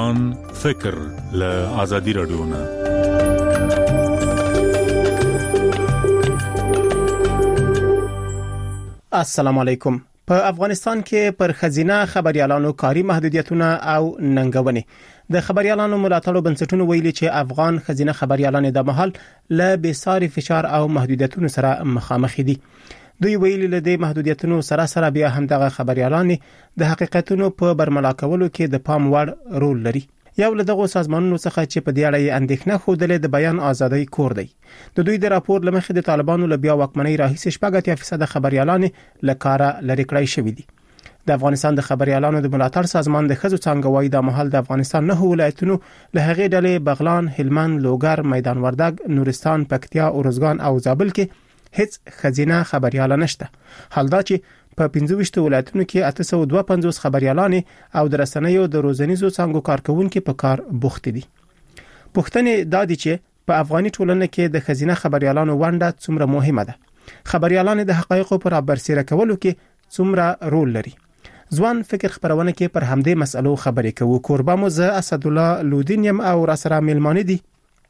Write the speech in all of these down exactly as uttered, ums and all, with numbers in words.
ځوان فکر له ازادي رادیو نه. السلام علیکم. په افغانستان کې پر خزینه خبريالانو کاری محدودیتونه او ننګونې د خبريالانو ملاتړو بنسټونو ویلي چې افغان خزینه خبريالان د محل له بېساري فشار او محدودیتونو سره مخامخ دي. دوی ویلي له دې محدودیتونو سره سره بیا هم دغه خبريالان د حقیقتونو په برملا کولو کې د پام وړ رول لري. یو له دغه سازمانونو څخه چې په دې اړه اندېښنه خوده د بیان ازادۍ کور دی. د دوی د راپور لمخې د طالبانو له بیا واکمنۍ راهیسې شپږ اتیا فیصد خبريالان له کاره لري کړی شوی دي. د افغانستان د خبريالانو د ملاتړ سازمان د خزو څنګه وایي د محل د افغانستان نه ولایتونو له هغې ډلې بغلان، هلمند، لوګر، میدان وردګ، نورستان، پکتیا، اورزګان او زابل کې هیڅ خزینه خبريال نشته. حال دا چې په پنځه ویشت ولایتونو کې اته سوه دوه پنځوس خبريالان او د رسنیو د روزنیزو څنګه کارکونکو په کار بوخت دي. پښتنې دا دي چې په افغاني ټولنه کې د خزینه خبريالانو ونډه څومره مهمه ده. خبريالان د حقایقو پر برسېره کولو کې څومره رول لري. ځوان فکر خبرونه کې پر همدې مسلو خبرې کوو. کوربه مو زه اسد الله لودینیم او را سره ملمانه دي.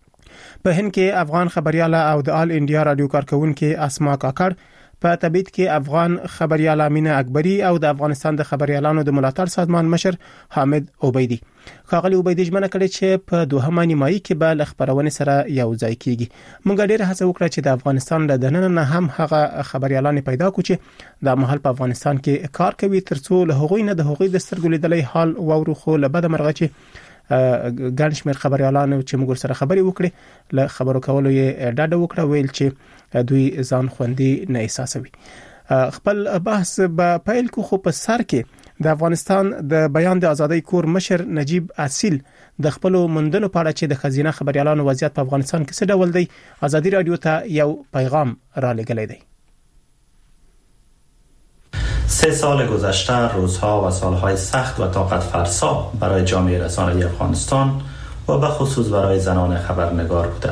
په هند کې افغان خبرياله او د آل انډیا رادیو کارکونکو اسما کاکړ، په تبعید کې افغان خبرياله امینه اکبری او د افغانستان د خبريالانو د ملاتړ سازمان مشر حامد عبیدی. خاغلی عبیدی ژمنه کړې چې په دوهمه نیمایي کې به خبرونه سره یو ځای کیږي. موږ ډېر هڅه وکړه چې د افغانستان له دننه نه هم هغه خبريالان پیدا کړو چې د محل په افغانستان کې کار کوي، ترڅو له هغوی نه د هغوی د سترګو لیدلې حال وورو. خو له بده مرغه چې ګڼ شمېر خبريالانو چې موږ سره خبري وکړي له خبرو کولو یې ډاډه وکړه، ویل چې دوی ځان خوندي نه احساسوي. خپل بحث په پیل کو خو په سر کې د افغانستان د بیان د ازادۍ کور مشر نجیب اصیل د خپل مندنو په اړه چې د خزینه خبريالانو وضعیت په افغانستان کې څه ډول دی ازادي رادیو ته یو پیغام را لګلې دی. سه سال گذشته روزها و سالهای سخت و طاقت فرسا برای جامعه رسانه‌ای افغانستان و به خصوص برای زنان خبرنگار بوده.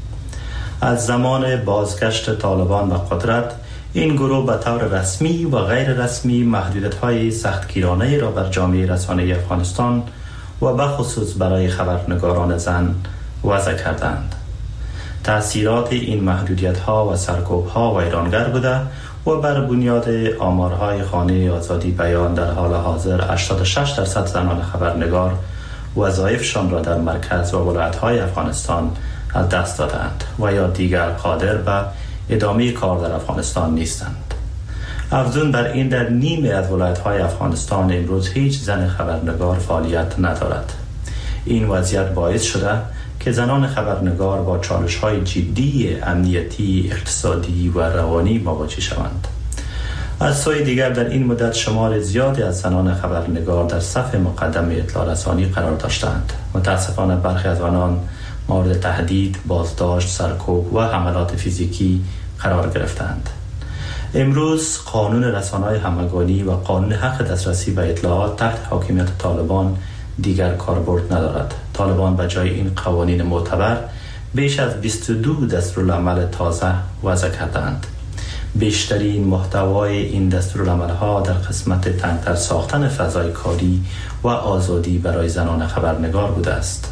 از زمان بازگشت طالبان به قدرت این گروه به طور رسمی و غیر رسمی محدودیت‌های سختگیرانه را بر جامعه رسانه‌ای افغانستان و به خصوص برای خبرنگاران زن وضع کردند. تأثیرات این محدودیت‌ها و سرکوب‌ها ویرانگر بوده و بر بنیاد آمارهای خانه آزادی بیان در حال حاضر هشتاد و شش درصد زنان خبرنگار وظایفشان را در مرکز و ولایت‌های افغانستان از دست دادند و یا دیگر قادر به ادامه کار در افغانستان نیستند. افزون بر این در نیمه از ولایت‌های افغانستان امروز هیچ زن خبرنگار فعالیت ندارد. این وضعیت باعث شده که زنان خبرنگار با چالش‌های جدی امنیتی، اقتصادی و روانی مواجه شوند. از سوی دیگر در این مدت شمار زیادی از زنان خبرنگار در صف مقدم اطلاع رسانی قرار داشتند. متاسفانه برخی از آنان مورد تهدید، بازداشت، سرکوب و حملات فیزیکی قرار گرفتند. امروز قانون رسانه‌های همگانی و قانون حق دسترسی به اطلاعات تحت حاکمیت طالبان دیگر کاربرد ندارد. طالبان به جای این قوانین معتبر بیش از بیست و دو دستورالعمل تازه وضع کردند. بیشترین محتوای این دستورالعمل‌ها در قسمت تنگتر ساختن فضای کاری و آزادی برای زنان خبرنگار بوده است.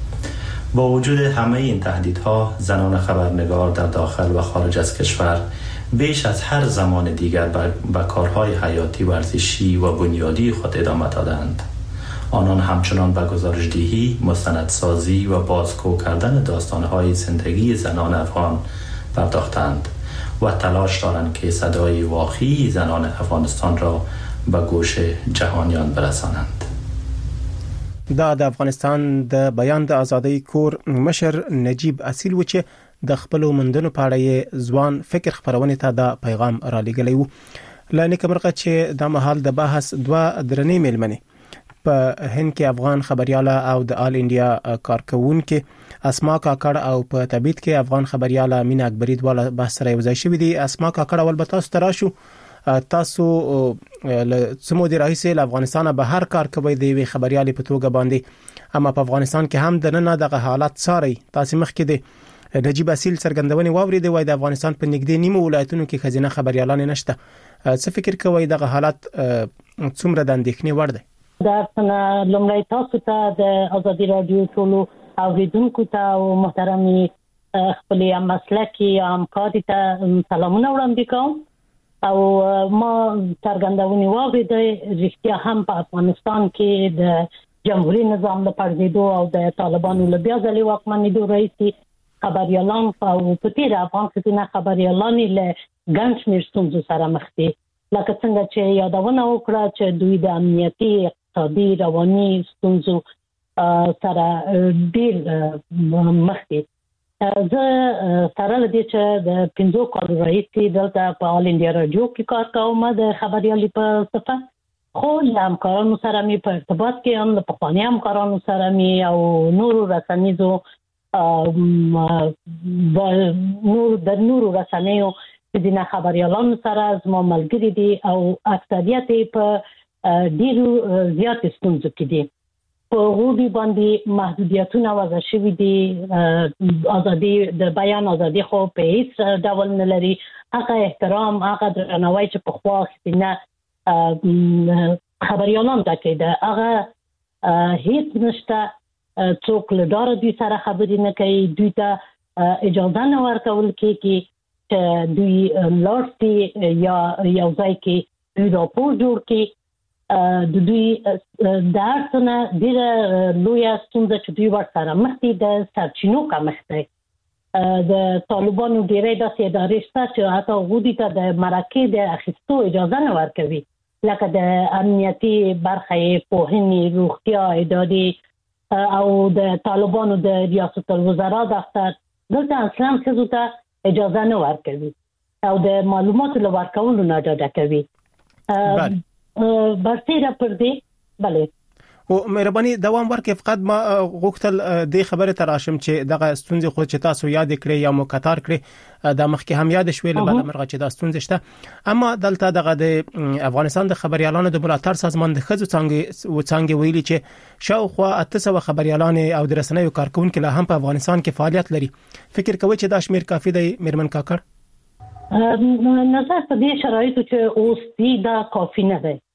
با وجود همه این تهدیدها، زنان خبرنگار در داخل و خارج از کشور بیش از هر زمان دیگر به کارهای حیاتی، ورزشی و بنیادی خود ادامه دادند. آنان همچنان به گزارش‌دهی، مستندسازی و بازگو کردن داستان‌های زندگی زنان افغان پرداختند و تلاش دارند که صدای واقعی زنان افغانستان را به گوش جهانیان برسانند. دا د افغانستان د بیان د ازادۍ کور مشر نجیب اصیل و چې د خپل مندنو په اړه ځوان فکر خبرونه ته دا پیغام را لګلی و. لنی کمرغه چې د محل د بحث دوه درنې ملمنې په هند کې افغان خبرياله او د آل انډیا کارکونکو اسما کاکړ او په تبعید کې افغان خبرياله امینه اکبری دواړه بحث سره یوځای شوې دي. اسما کاکړ اول به تاسو تراشو تاسو له سمو دی راهیسه له افغانستان به هر کار کوي د خبريالي په توګه باندې، اما په افغانستان کې هم د نن دغه حالت ساري تاسو مخ کې دي نجیب اصیل څرګندونې واوري دی وای د افغانستان په نږدې نیمه ولایتونو کې خزینه خبريالان نشته. څه فکر کوي دغه حالت څومره د اندېښنې وړ دی؟ دا څنګه لومړی تاسو ته د ازادي رادیو ټولو اوریدونکو ته او محترمي خپل مسلکي همکاري ته سلامونه وړاندې کوم او ما څرګندونې واورېدې رښتیا هم په افغانستان کې د جمهوریت نظام له پرځېدو او د طالبانو له بیا ځلې واکمنېدو راهیسې خبريالان او په تیر افغان ښځینه خبريالان له ګڼ شمېر ستونزو سره مخ دي لکه څنګه چې یادونه وکړه چې دوی د امنیتي اقتصادي رواني ستونزو سره ډېر مخ دي زه سره د دې چې د پنځو کالو راهیسې دلته په آل انډیا رادیو کې کار کوم د خبريالي په صفه خو له همکارانو سره مې په ارتباط کې هم د پخواني همکارانو سره مې او نورو رسنیزو نور د نورو رسنیو د خبريالانو سره زموږ ملګري دي او اکثریت په ډیرو زیات ستونزو کې دي په غوډي باندې محدودیتونه وضع شوي دي ازادي د بیان ازادي خو په هیڅ ډول نه لري هغه احترام هغه درناوی چې په خوا خپلنه خبريالان ته کېده هغه هیڅ نشته څوک له ډاره دوی سره خبرې نه کوي دوی ته اجازه نه ورکول کېږي چې دوی لارسي یا یو ځای کې دوی راپور جوړ کړي د دوی د ارسنه ډیره لوی ستونزه چې دوی ورسره مخ دي د سرچینو کمښت دی د طالبانو ډیره داسې ادارې شته چې حتی غوډي ته د مرکې د اخیستو اجازه نه ورکوي لکه د امنیتي برخه پوهنې روغتیا ادارې او د طالبانو د ریاست الوزرا دفتر دلته اصلا څه ته اجازه نه ورکوي او د معلوماتو لپاره ورکولو نه ډاډه کوي بله برسیره پر دې بله او مهرباني دوام ورکړئ فقط ما غوښتل د خبره تراشم چې دغه ستونزې خو چې تاسو یاد کړئ یا مکتار کړئ د مخکې هم یاد شوې له بل مرغه چې دا ستونزې شته اما دلته دغه د افغانستان د خبريالانو د ملاتړ سازمان د خځو څنګه و څنګه ویلي چې شاوخوا اته سوه خبريالان او د رسنیو کارکونکو له هم په افغانستان کې فعالیت لري فکر کوي چې دا شمیر کافي دی میرمن کاکړ نظر په دې شرایطو چې اوس دی دا کافي نه دی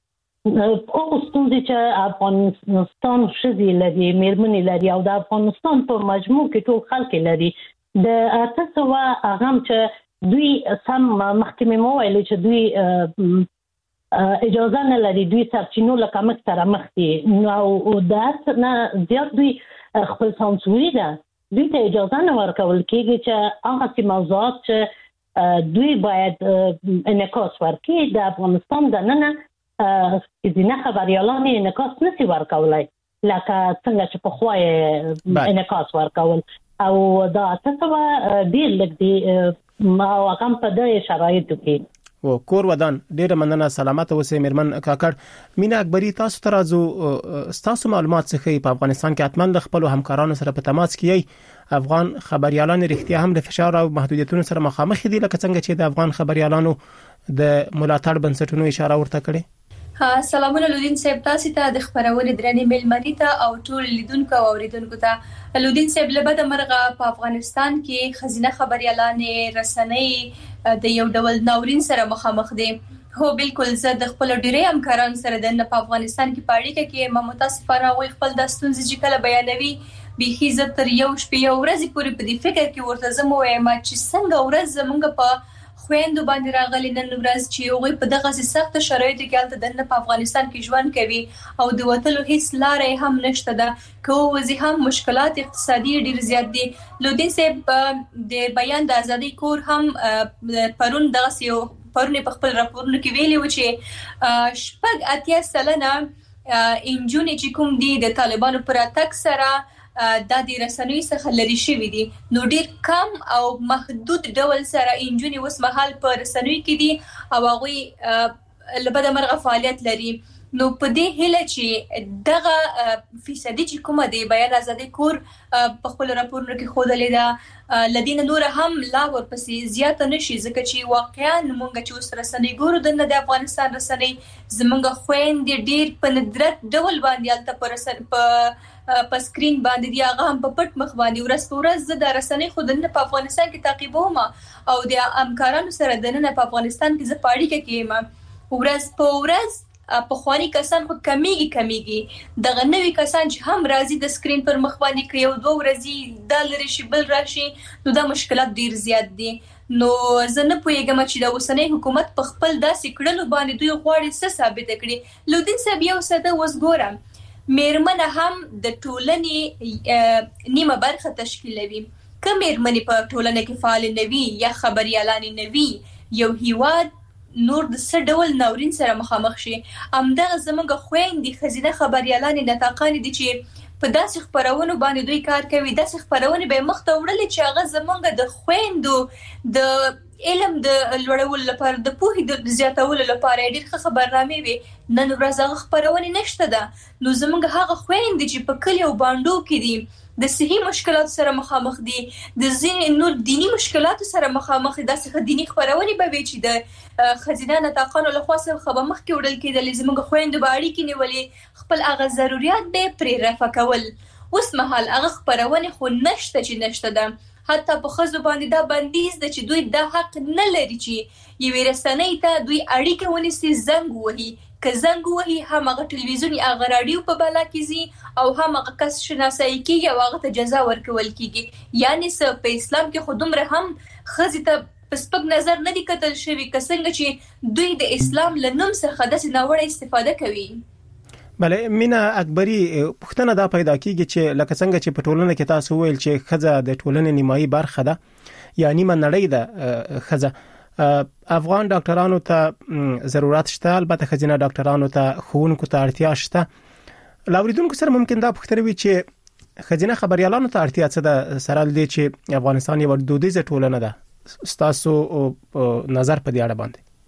او ستونزې چې افغانستان شذي لري میرمنې لري او د افغانستان په مجموع کې ټول خلک لري د اته سوه هغه چې دوی سم محکمې مو ویلي چې دوی اجازه نه لري دوی سرچینو له کمښت سره مخ دي نو دا نه زیات دوی خپل سانسوري ده دوی ته اجازه نه ورکول کېږي چې هغه موضوعات چې دوی باید انعکاس ورکړي د افغانستان د نن ځینې خبريالان انعکاس نشي ورکولای لکه څنګه چې په خوای انعکاس ورکول او دا تاسو ډیر لګ دي ما هغه په دې شرایطو کې و کور ودان ډیره مننه سلامت اوسئ میرمن کاکړ مینا اکبری تاسو ترازو تاسو معلومات څخه په افغانستان کې اتمن د خپل همکارانو سره په تماس کې افغان خبريالان رښتیا هم د فشار او محدودیتونو سره مخامخ دي لکه څنګه چې د افغان خبريالانو د ملاتړ بنسټونو اشاره ورته کړې سلامونه لودین صاحب تاسو ته د خبرونې درنې ملمنې ته او ټول لیدونکو او اوریدونکو ته لودین صاحب له بده مرغه په افغانستان کې خزینه خبريالان رسنۍ د یو ډول ناورین سره مخامخ دي هو بالکل زه د خپل ډیری همکارانو سره د په افغانستان کې پاړیکه کې ما متاسفانه وي خپل د ستونزې چې کله بیانوي به هیڅ تر یو شپې یو ورځ پورې په دې فکر کې ورته زمو وایم چې څنګه ورځ زمونږ په خويندو باندې راغلي نن ورځ چې هغه په دغه سخت شرایطو کې الته د په افغانستان کې ژوند کوي او د وټلو هیڅ لارې هم نشته ده کوو وزي هم مشکلات اقتصادي ډیر زیات دي لودین صاحب د بیان د ازادي کور هم پرون دغه یو پرون په خپل راپورونو کې ویلي و چې شپږ اتیا سلنه انجونې چې کوم دي د طالبانو پر اتک سره د دې رسنوي څخه لري شوی دي نو ډیر کم او محدود ډول سره انجونې اوس مهال په رسنوي کې دي او هغه لبد مرغه فعالیت لري نو په دې هله چې دغه فیصدي چې کومه دی بیان ازادي کور په خپل راپورونو کې خودلې ده لدین نور هم لا ورپسې زیات نشي ځکه چې واقعا موږ چې اوس رسنۍ ګورو د افغانستان رسنۍ زمونږ خويندې ډیر په ندرت ډول باندې الته پر په په سکرین باندې دی هغه هم په پټ مخ باندې ورځ په ورځ د رسنۍ خودنه په افغانستان کې تعقیبوم او د همکارانو سره د نن په افغانستان کې ز پاړی کې کېم ورځ په ورځ په خواني کسان خو کمیږي کمیږي دغه نوې کسان چې هم راځي د سکرین پر مخ باندې کې یو دوه ورځې د لری شي بل راشي نو دا مشکلات ډیر زیات دي نو زه نه پوهیږم چې د اوسنۍ حکومت په خپل داسې کړنو باندې دوی غواړي څه ثابت کړي لودین صاحب یو څه د وسګورم میرمنه هم د ټولنې نیمه برخه تشکیلوي کوم میرمنې په ټولنه کې فعال نه وي یا خبريالان نه وي یو هیواد نور د څه ډول ناورین سره مخامخ شي همدغه زموږ خويندې خزینه خبريالان نتاقان دي چې په داسې خبرونو باندې دوی کار کوي داسې خبرونه به مخ ته وړل چې هغه زموږ د خويندو د علم د لوړولو لپاره د پوهې د زیاتولو لپاره ډېر ښه خبرنامې وي نن ورځ هغه خبرونه نشته ده نو زموږ هغه خويندې چې په کلیو باندې کې دي د صحي مشکلات سره مخامخ دي د ځینې نور دینی مشکلات سره مخامخ دي داسې دینی خبرونه به وي چې د خزینه نتاقانو له خاصه خبر مخ کې وړل کېدل زموږ خويندو باندې کې نیولې خپل هغه ضرورت به پرې رفع کول اوس مهال هغه خبرونه خو نشته چې نشته ده حتی په خزو باندې دا بندیز ده چې دوی د حق نه لري چې یو رسنۍ ته دوی اړیکه ونیسي زنګ وهي که زنګ وهي هم هغه ټلویزیون یا هغه رادیو په بلا کې زی او هم هغه کس شناسایی کیږي او هغه ته جزا ورکول کیږي یعنی څه په اسلام کې خودمره هم خزې ته په سپک نظر نه دي کتل شوی که څنګه چې دوی د اسلام له نوم څخه داسې ناوړه استفاده کوي بله مینا اکبری پښتنه دا پیدا کیږي چې لکه څنګه چې په ټولنه کې تاسو ویل چې خزه د ټولنې نیمایي برخه ده یا نیمه نړۍ ده خزه افغان ډاکټرانو ته ضرورت شته البته خزینه ډاکټرانو ته خوونکو ته اړتیا شته لاوریدونکو سره ممکن دا پوښتنه وي چې خزینه خبريالانو ته اړتیا څه ده سره لدی چې افغانستان یو دودیزه ټولنه ده ستاسو نظر په دې اړه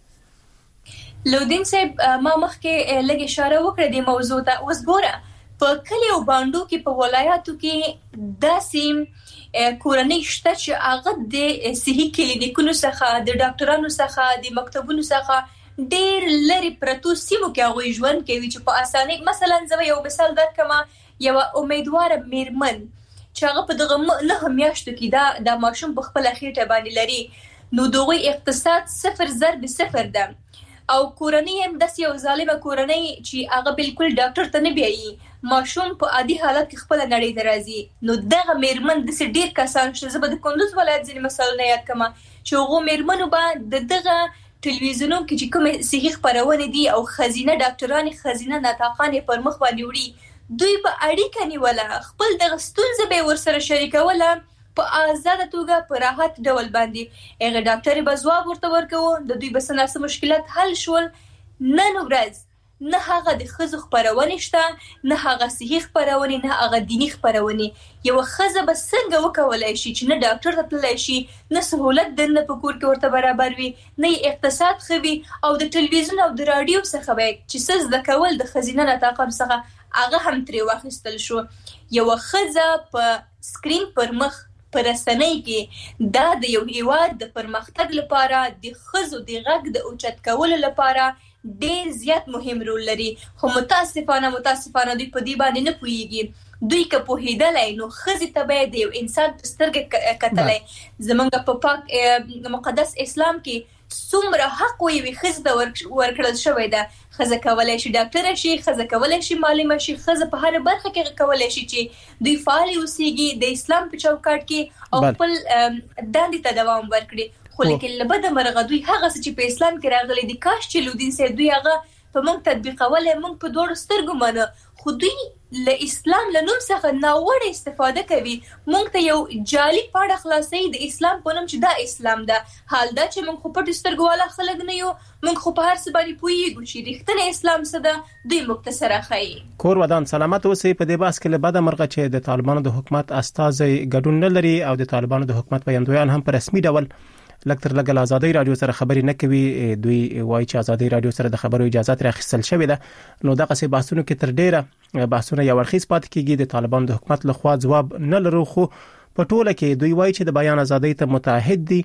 باندې لودین صاحب ما مخکې لږ اشاره وکړه د موضوع ته اوس ګوره په کلیو باندې کې په ولایاتو کې داسې کورنۍ شته چې هغه د صحي کلینیکونو څخه د ډاکټرانو څخه د مکتبونو څخه ډېر لري پرتو سیمو کې هغه ژوند کوي چې په اسانۍ مثلا زه یو مثال درکم یو امیدوار میرمن چې هغه په دغه نه میاشتو کې دا د ماشوم په خپل خېټه باندې لري نو دغه اقتصاد صفر ضرب صفر ده او کورنۍ هم د یو ظالمه کورنۍ چې هغه بالکل ډاکټر ته نه بیایي ماشوم په عادي حالت کې خپل نړۍ درازي نو دغه میرمن د ډیر کسان چې زبد کندوز ولایت ځینې مثالونه یاد کما چې هغه میرمنو به د دغه ټلویزیونو کې چې کوم صحیح خبرونه دي او خزینه ډاکټران خزینه نتاقان پر مخ باندې وړي دوی په اړیکه نیوله خپل د ستونزې به ورسره شریکوله په آزاد توګه په راحت ډول باندې هغه ډاکټر به ځواب ورته ورکوي د دوی بسناسه مشکلات حل شول نن ورځ نه هغه د خزو خبرونه شته نه هغه صحیح خبرونه نه هغه دینی خبرونه یو خزه به څنګه وکولای شي چې نه ډاکټر ته تللی شي نه سہولت د نه پکور کې ورته برابر وي نه اقتصاد خوي او د ټلویزیون او د رادیو څخه به چې څه د کول د خزینه نتاقم څخه هغه هم تری واخیستل شو یو خزه په سکرین پر مخ پر رسنۍ کې دا د یو هیواد د پرمختګ لپاره د خزو د غږ د اوچت کولو لپاره ډیر زیات مهم رول لري خو متاسفانه متاسفانه دوی په دې باندې نه پوهیږي دوی که پوهیدلای نو خزي ته به د یو انسان په سترګه کتلای زمونږ په پاک مقدس اسلام کې څومره حق وي خزي ته ورکړل شوی ده خزه کولای شي ډاکټر شي خزه کولای شي معلم شي خزه په هر برخه کې کولای شي چې دوی فعال اوسېږي د اسلام په چوکاټ کې او خپل دندې ته دوام ورکړي خو لیکن لبد مرغه دوی هغه چې په اسلام کې راغلي دي کاش چې لودین سي دوی هغه په موږ تطبیقول موږ په دوړ سترګو منه خو دوی له اسلام له نوم څخه ناوړه استفاده کوي موږ ته یو جالي پاړه خلاصي د اسلام په نوم چې دا اسلام ده حال دا چې موږ خو په سترګو والا خلک نه یو موږ خو په هر څه باندې پوهیږو چې رښتینی اسلام څه ده دوی مختصره خایي کور ودان سلامت اوسې په دې باس کې له بده مرغه چې د طالبانو د حکومت استازي ګډون نه لري او د طالبانو د حکومت پیندویان هم په رسمي ډول لکتر لګل ازادي رادیو سره خبرې نه کوي دوی وایي چې ازادي رادیو سره د خبرو اجازه تر اخیستل شوې ده نو دغه څه بحثونه کې تر ډیره بحثونه یو ورخیز پات کیږي د طالبانو د حکومت لخوا جواب نه لرو خو په ټوله کې دوی وایي چې د بیان ازادۍ ته متعهد دي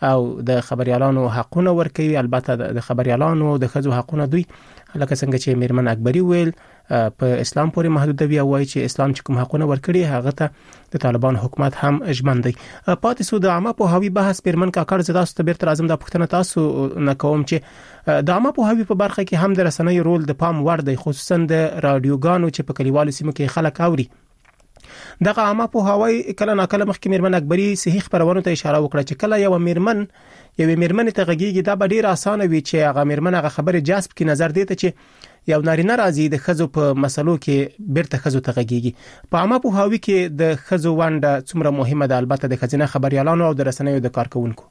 او د خبريالانو حقونه ورکوي. البته د خبريالانو د خزو حقونه دوی لکه څنګه چې میرمن اکبری ویل په اسلام پورې محدودوي او وایي چې اسلام چې کوم حقونه ورکړي هغه ته د طالبان حکومت هم ژمن دی. پاتې سو د عامه په هوی بحث پیرمن کاکړ زدا ست بیرته اعظم د پښتنه تاسو نه کوم چې د عامه په هوی په برخه کې هم د رسنۍ رول د پام وړ دی، خصوصا د رادیوګانو چې په کلیوالو سیمو کې خلک اوري. دغه عامه په هوای کله ناکله مخکې میرمن اکبری صحیح خبرونه ته اشاره وکړه چې کله یو میرمن یو میرمن ته غږیږي دا به ډیر اسانه وي چې هغه میرمن هغه خبره جذب کی نظر دیته چې یو نارینه راځي د خزو په مسلو کې بیرته خزو ته غږیږي. په عامه په هوای کې د خزو ونده څومره مهمه ده، البته د خزینه خبريالانو او د رسنیو د کارکونکو.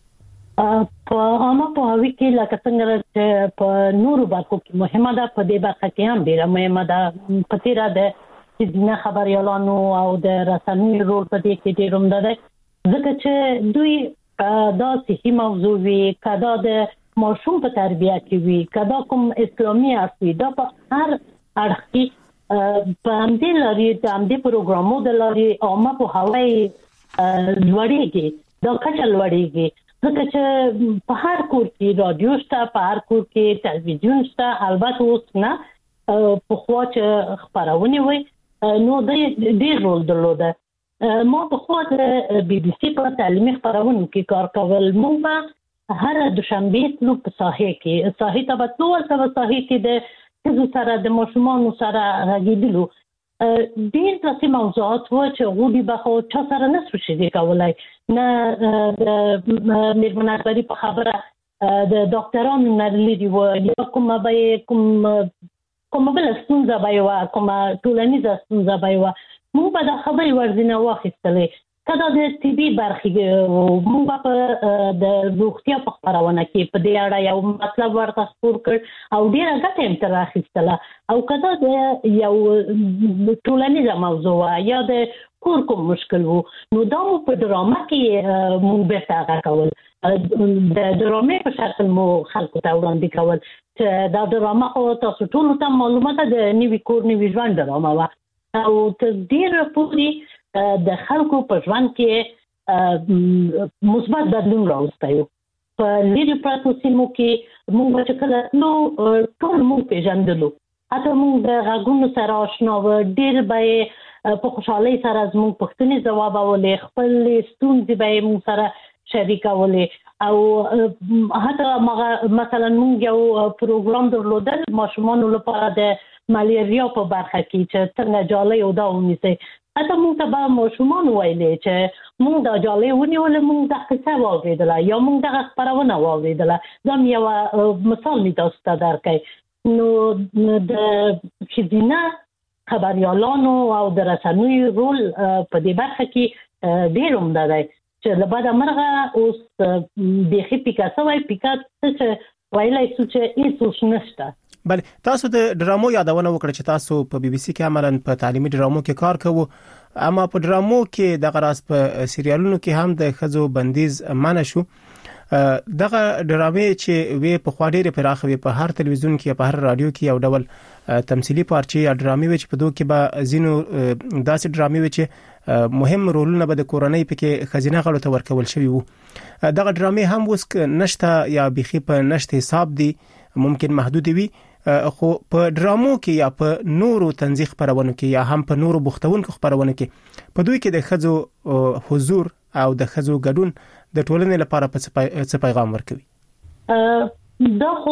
په عامه په هوای کې لکه څنګه چې په نورو برخو کې مهمه ده، په دې برخه کې هم ډیره مهمه ده. په تیر ده چې خبريالانو او د رسنیو رول په دې کې ډیر عمده ده، ځکه چې دوی دا صحیح موضوع وي، کدا د ماشوم په تربیه کې وي، کدا کوم اسلامي اصلي دا په هر اړخ کې په همدې لاري د همدې پروګرامو د لاري عامه په هوای لوړېږي، دا کچه لوړېږي. ځکه چې په هر کور کې رادیو شته، په هر کور کې تلویزیون شته. البته اوس نه په خوا چې خبرونه وي نو د ډیر رول درلوده. ما په خوا د بي بي سي په تعلیمي خبرونو کې کار کول. موږ هر دوشنبه تلو په ساحه کې ساحه ته بتلو او په ساحه کې د څه سره د ماشومان سره غږیدلو. ډیر څه موضوعات و چې غوډي بخو چا سره نه شي کولای، نه د میرمن اکبری په خبره د ډاکټرانو نه لري و یا کومه به کوم کومه بل ستونزه به یو کومه ټولنیزه ستونزه به یو موږ به د خبرې ورزنه واخیستلې. کله د ټي بي برخې موږ په د روغتیا په خبرونه کې په دې اړه یو مطلب ورته خپور کړ او ډیره ګټه هم تر اخیستله. او کله د یو ټولنیزه موضوع یا د کور کوم مشکل وو نو دا په ډرامه کې موږ به څنګه کول، د ډرامې په شکل مو خلکو ته وړاندې کول. چې دا ډرامه خو تاسو ټول ته معلومات د نیوي کور نیوي ژوند ډرامه وا او تر ډیره پورې د خلکو په ژوند کې مثبت بدلون راوستایو. په لری پراتو سیمو کې موږ چې کله نو ټول موږ پیژندلو، اته موږ د غږونو سره آشنا و، ډیر به په خوشحالۍ سره زموږ پښتني ځواب ولې خپل ستونزې به موږ سره شریکولې. او حتی مثلا موږ یو پروګرام درلودل ماشومان لپاره د ملیریا په برخه کې چې څنګه جالۍ او دا ونیسي. حتی موږ ته به ماشومان ویلې چې موږ دا جالۍ ونیول، موږ د قصه واورېدله یا موږ دغه خبرونه واورېدله. دا یو مثال می تاسو ته درکړم. نو د ښځینه خبريالانو او د رسنیو رول په دې برخه کې ډېر عمده دی چې له بعد مرغه اوس بيخي پیکاسو وای پیکات څه وایلای څه چې هیڅ نشته. بل تاسو د ډرامو یادونه وکړه چې تاسو په بي بي سي کې عملاً په تعلیمي ډرامو کې کار کوو، اما په ډرامو کې د غراس په سریالونو کې هم د خزو بندیز منع شو. دغه ډرامې چې وی په خواډيره پراخه وي په هر تلویزیون کې په هر رادیو کې یو ډول تمثيلي پارچې یا ډرامې وي چې په دوه کې به زینو داسې ډرامې وي چې مهم رولونه به د کورنۍ پکې خزینه غړو ته ورکول شوی وو. دغه ډرامې هم اوس نشته یا بيخي په نشته حساب دي، ممکن محدود وي. خو په ډرامو کې یا په نورو تنزیخ خبرونه کې یا هم په نورو بوختونکو خبرونه کې په دوی کې د خزو حضور او د خزو ګډون د ټولنې لپاره څه پیغام ورکوي؟ دا خو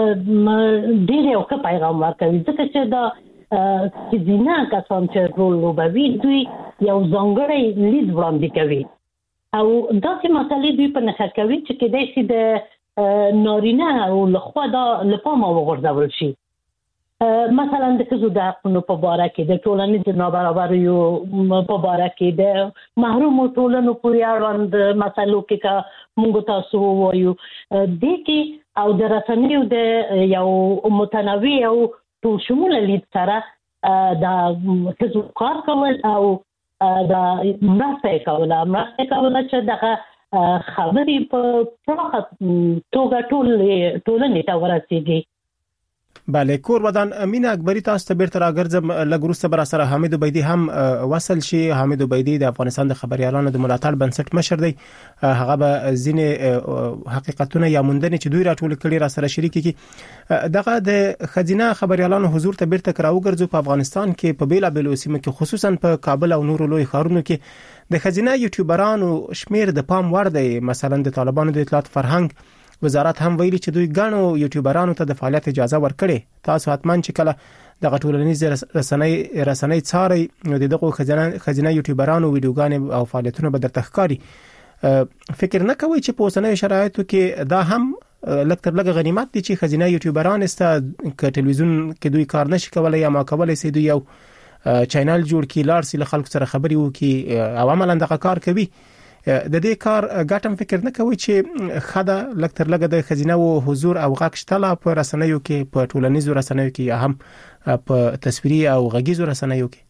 ډېر یو ښه پیغام ورکوي ځکه چې دا چې ځینې کسان چې رول لوبوي دوی یو ځانګړی لید وړاندې کوي او داسې مسلې دوی په نښه کوي چې کېدای شي د نارینه او لخوا دا لپاره وغورځول شي. مثلا د ښځو د حقونو په باره کې د ټولنیز نابرابریو په باره کې د محرومو ټولنو پورې اړوند مسلو کې کا موږ تاسو وایو د کې او د رسنیو د یو متنوع او ټول شموله لید سره د ښځو کار کول او د مرسته کول مرسته کول چې دغه خبرې په پراخه توګه ټول ټولنې ته ورسیږي. بله کور ودان مینا اکبری تاسو ته بیرته راګرځم لګروسته بر سره حامد عبیدی هم وصل شي. حامد عبیدی د افغانستان د خبريالانو د ملاتړ بنسټ مشر دی. هغه به ځینې حقیقتونه یا موندنې چې دوی راټول کړي را سره شریک کړي. دغه د خزینه خبريالانو حضور ته بیرته کراو ګرځو په افغانستان کې په بیلا بیلو سیمو کې خصوصا په کابل او نورو لوی ښارونو کې د خزینه یوټیوبرانو شمیر د پام وړ دی. مثلا د طالبانو د اطلاعات فرهنګ وزارت هم ویلي چې دوی غاڼو یوټیوبرانو ته د فعالیت اجازه ورکړي. تاسو حتمان چې کله د غټولنیز رسنۍ رسنۍ څاري نو دغه خزینه خزینه یوټیوبرانو ویډیوګانې او فعالیتونه به درته ښکاري. فکر نه کوي چې په اوسنۍ شرایطو کې دا هم لکتر لګ غنیمت دي چې خزینه یوټیوبران است ک ټلویزیون کې دوی کار نشي کولای یا ما کولای سي دوی یو چینل جوړ کړي لار سي له خلکو سره خبري وکي او عملاً دغه کار کوي. د دې کار ګټم فکر نه کوي چې خدا لکتر لګ د خزینه او حضور او غاښ شتله په رسنیو کې په ټولنیزو رسنیو کې یا هم په تصویري او غږیزو رسنیو کې.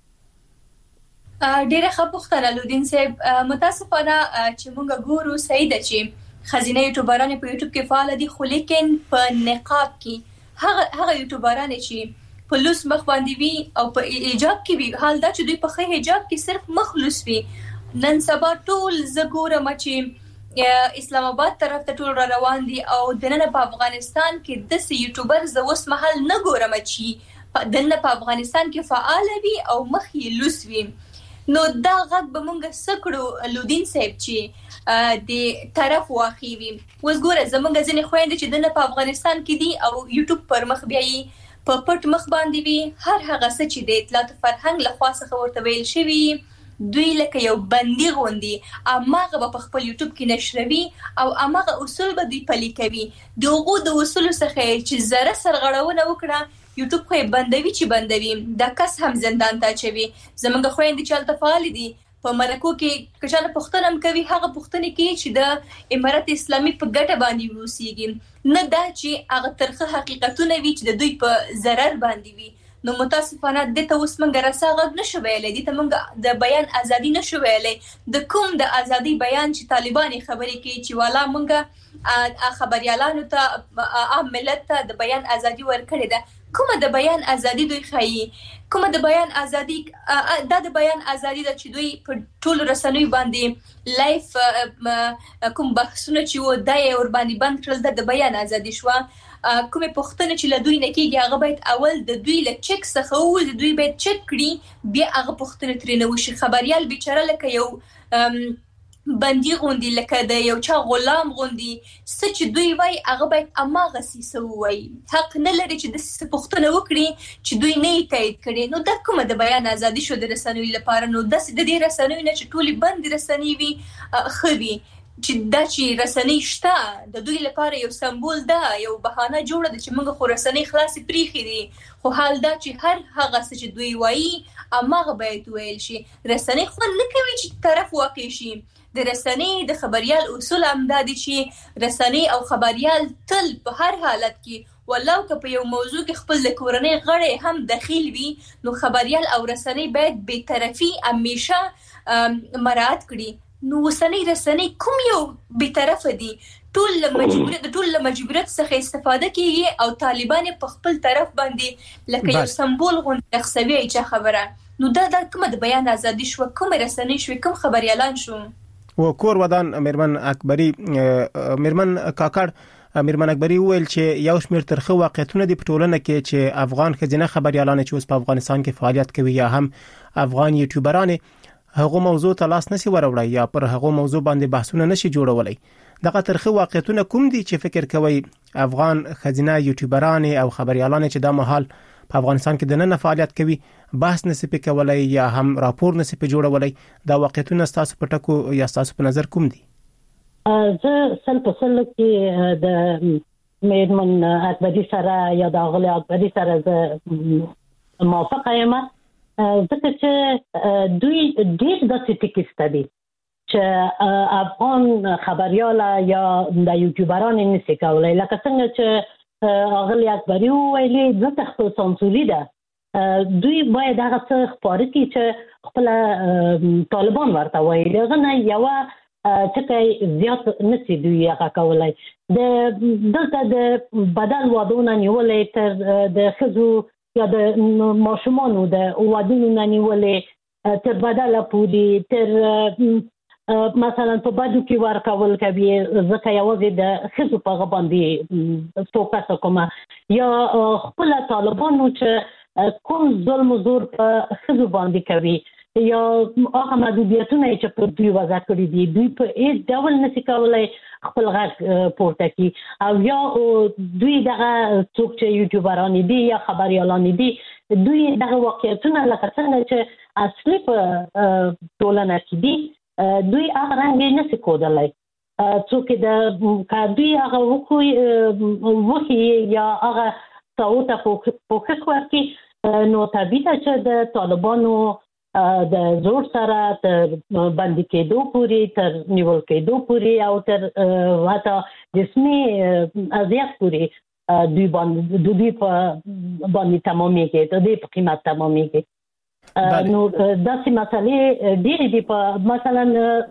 ډیره ښه پوښتنه لودین صاحب. متاسفانه چې موږ ګورو صحیح ده چې خزینه یوټیوبران په یوټیوب کې فعال دي خو لیکن په نقاب کې هغه هغه یوټیوبران چې په لوس مخ باندې وي او په حجاب کې وي حال دا چې دوی په خې حجاب کې صرف مخلص وي. نن سبا ټول زګورم چې اسلام آباد طرف ته ټول را روان دي او دنه په افغانستان کې د یوټیوبر ز اوس محل نه ګورم چې دنه په افغانستان کې فعال وي او مخ یې لوس وي. نو دا غږ به مونږ سکړو لودین صاحب چې د طرف واخی وي. وس ګوره زمونږ ځینې خويندې چې دنه په افغانستان کې دي او یوټیوب پر مخ بیاي په پټ مخ باندې وي هر هغه څه چې د اطلاعات فرهنګ له خاصه ورته ویل شوی دوی لکه یو بندي غوندي اماغه په خپل یوټیوب کې نشروي او اماغه اصول به دی پلي کوي. دغه د اصول څخه چې زره سرغړونه وکړه یوټیوب خو بندوي چې بندوي دا کس هم زندان ته چوي. زمونږ خويندې چې الته فعال دي په مرکو کې کچاله پښتنه هم کوي هغه پښتنه کې چې د امارات اسلامي په ګټه باندې ووسیږي نه دا چې هغه ترخه حقیقتونه وي چې د دوی په zarar باندې وي. نو متاسفانه د ته اوس منګ راساغ نشو ویلې دي ته منګ د بیان ازادي نشو ویلې د کوم د ازادي بیان چې طالباني خبرې کوي چې والا منګ خبريالانو ته عام ملت ته د بیان ازادي ورکړي ده. کومه د بیان ازادي دوی خایي کومه د بیان ازادي دا د بیان ازادي د چې دوی په ټول رسنیو باندې لایف کوم بحثونه چې و دای ور باندې بند کړل د بیان ازادي شو. کومه پښتنه چې له دوی نه کېږي هغه باید اول د دوی له چک څخه او د دوی باید چک کړي بیا هغه پښتنه ترې نه وشي. خبريال بیچاره لکه یو بندي غوندي لکه د یو چا غلام غوندي سچ دوی وای هغه باید اماغه سیسو وای حق نه لري چې د پښتنه وکړي چې دوی نه تایید کړي. نو د کومه د بیان ازادي شو د رسنیو لپاره نو د دې رسنیو نه چې ټولي بند رسنی وي خوي چې دا چې رسنۍ شته د دوی لپاره یو سمبول ده یو بهانه جوړه ده چې موږ خو رسنۍ خلاص پریخي دي. خو حال دا چې هر هغه څه چې دوی وایي اماغه باید ویل شي. رسنۍ خو نه کوي چې طرف واقع شي. د رسنۍ د خبريال اصول هم دا دي چې رسنۍ او خبريال تل په هر حالت کې ولو که په یو موضوع کې خپل د کورنۍ غړي هم دخیل وي نو خبريال او رسنۍ باید به طرفي همیشه مراعات کړي. نو وسنۍ رسنۍ کوم یو به طرف دي ټول مجبوریت ټول مجبوریت څخه استفاده کوي او طالبان په خپل طرف باندې لکه یو سمبول غونډه خسوي چې خبره. نو دا د کومه د بیان ازادي شو کوم رسنۍ شو کوم خبريالان شو. و کور ودان میرمن اکبری میرمن کاکړ میرمن اکبری ویل چې یو شمېر ترخه واقعیتونه د پټولنه کې چې افغان خزینه خبريالان چې اوس په افغانستان کې فعالیت کوي یا هم افغان یوټیوبران هغه موضوع ته لاس نسی وروړی یا پر هغه موضوع باندې بحثونه نشي جوړولای. دغه ترخه واقعیتونه کوم دي چې فکر کوي افغان خزینه یوټیوبران او خبريالان چې د محل په افغانستان کې د نن فعالیت کوي بحث نسی په کولای یا هم راپور نسی په جوړولای. دا واقعیتونه تاسو په ټکو یا تاسو په نظر کوم دي؟ زه سل په سل کې د میرمن اکبری سره یا د غلي اکبری سره زه موافقه یم ځکه چې دوی ډېر داسې ټکسته دي چې افغان خبرياله یا د یوټیوبرانو نشي کولای لکه څنګه چې غلي اکبری ویلي ځکه خپل سانسوري ده دوی باید هغه څه خبرې کوي چې خپل طالبان ورته وایي. هغه نه یو چې زیات نسی دوی هغه کولای د دلته د بدل وادونه نیولې تر د خزو یا د ماشومانو د وادونو نیولې تر بدل پوری تر مثلا په بادو کې ورکول کوي ځکه یوازې د خزو په غباندې فوکس کوم یا خپل طالبانو چې کوم ظلم و زور په خزو باندې کوي یا هغه محدودیتونه چې په دوی وضع کړی دي دوی په هیڅ ډول نشي کولای خپل غږ پورته کړي او یا دوی دغه څوک چې یوټیوبران دي یا خبريالان دي دوی دغه واقعیتونه لکه څنګه چې اصلي په ټولنه کې دي دوی هغه رنګ نه سي کولای څوک د کډوی هغه وکوي وحي یا هغه صوت په پوکټ ورکی نو طبيعي چې د طالبانو د زور سره تر باندې کېدو پوري تر نیول کېدو پوري او تر واته جسمي اذیت پوري دوی باندې دوی په باندې تمامي کې ته دې په قیمت تمامي کې نو داسې مسالې ډېرې دي په مثلا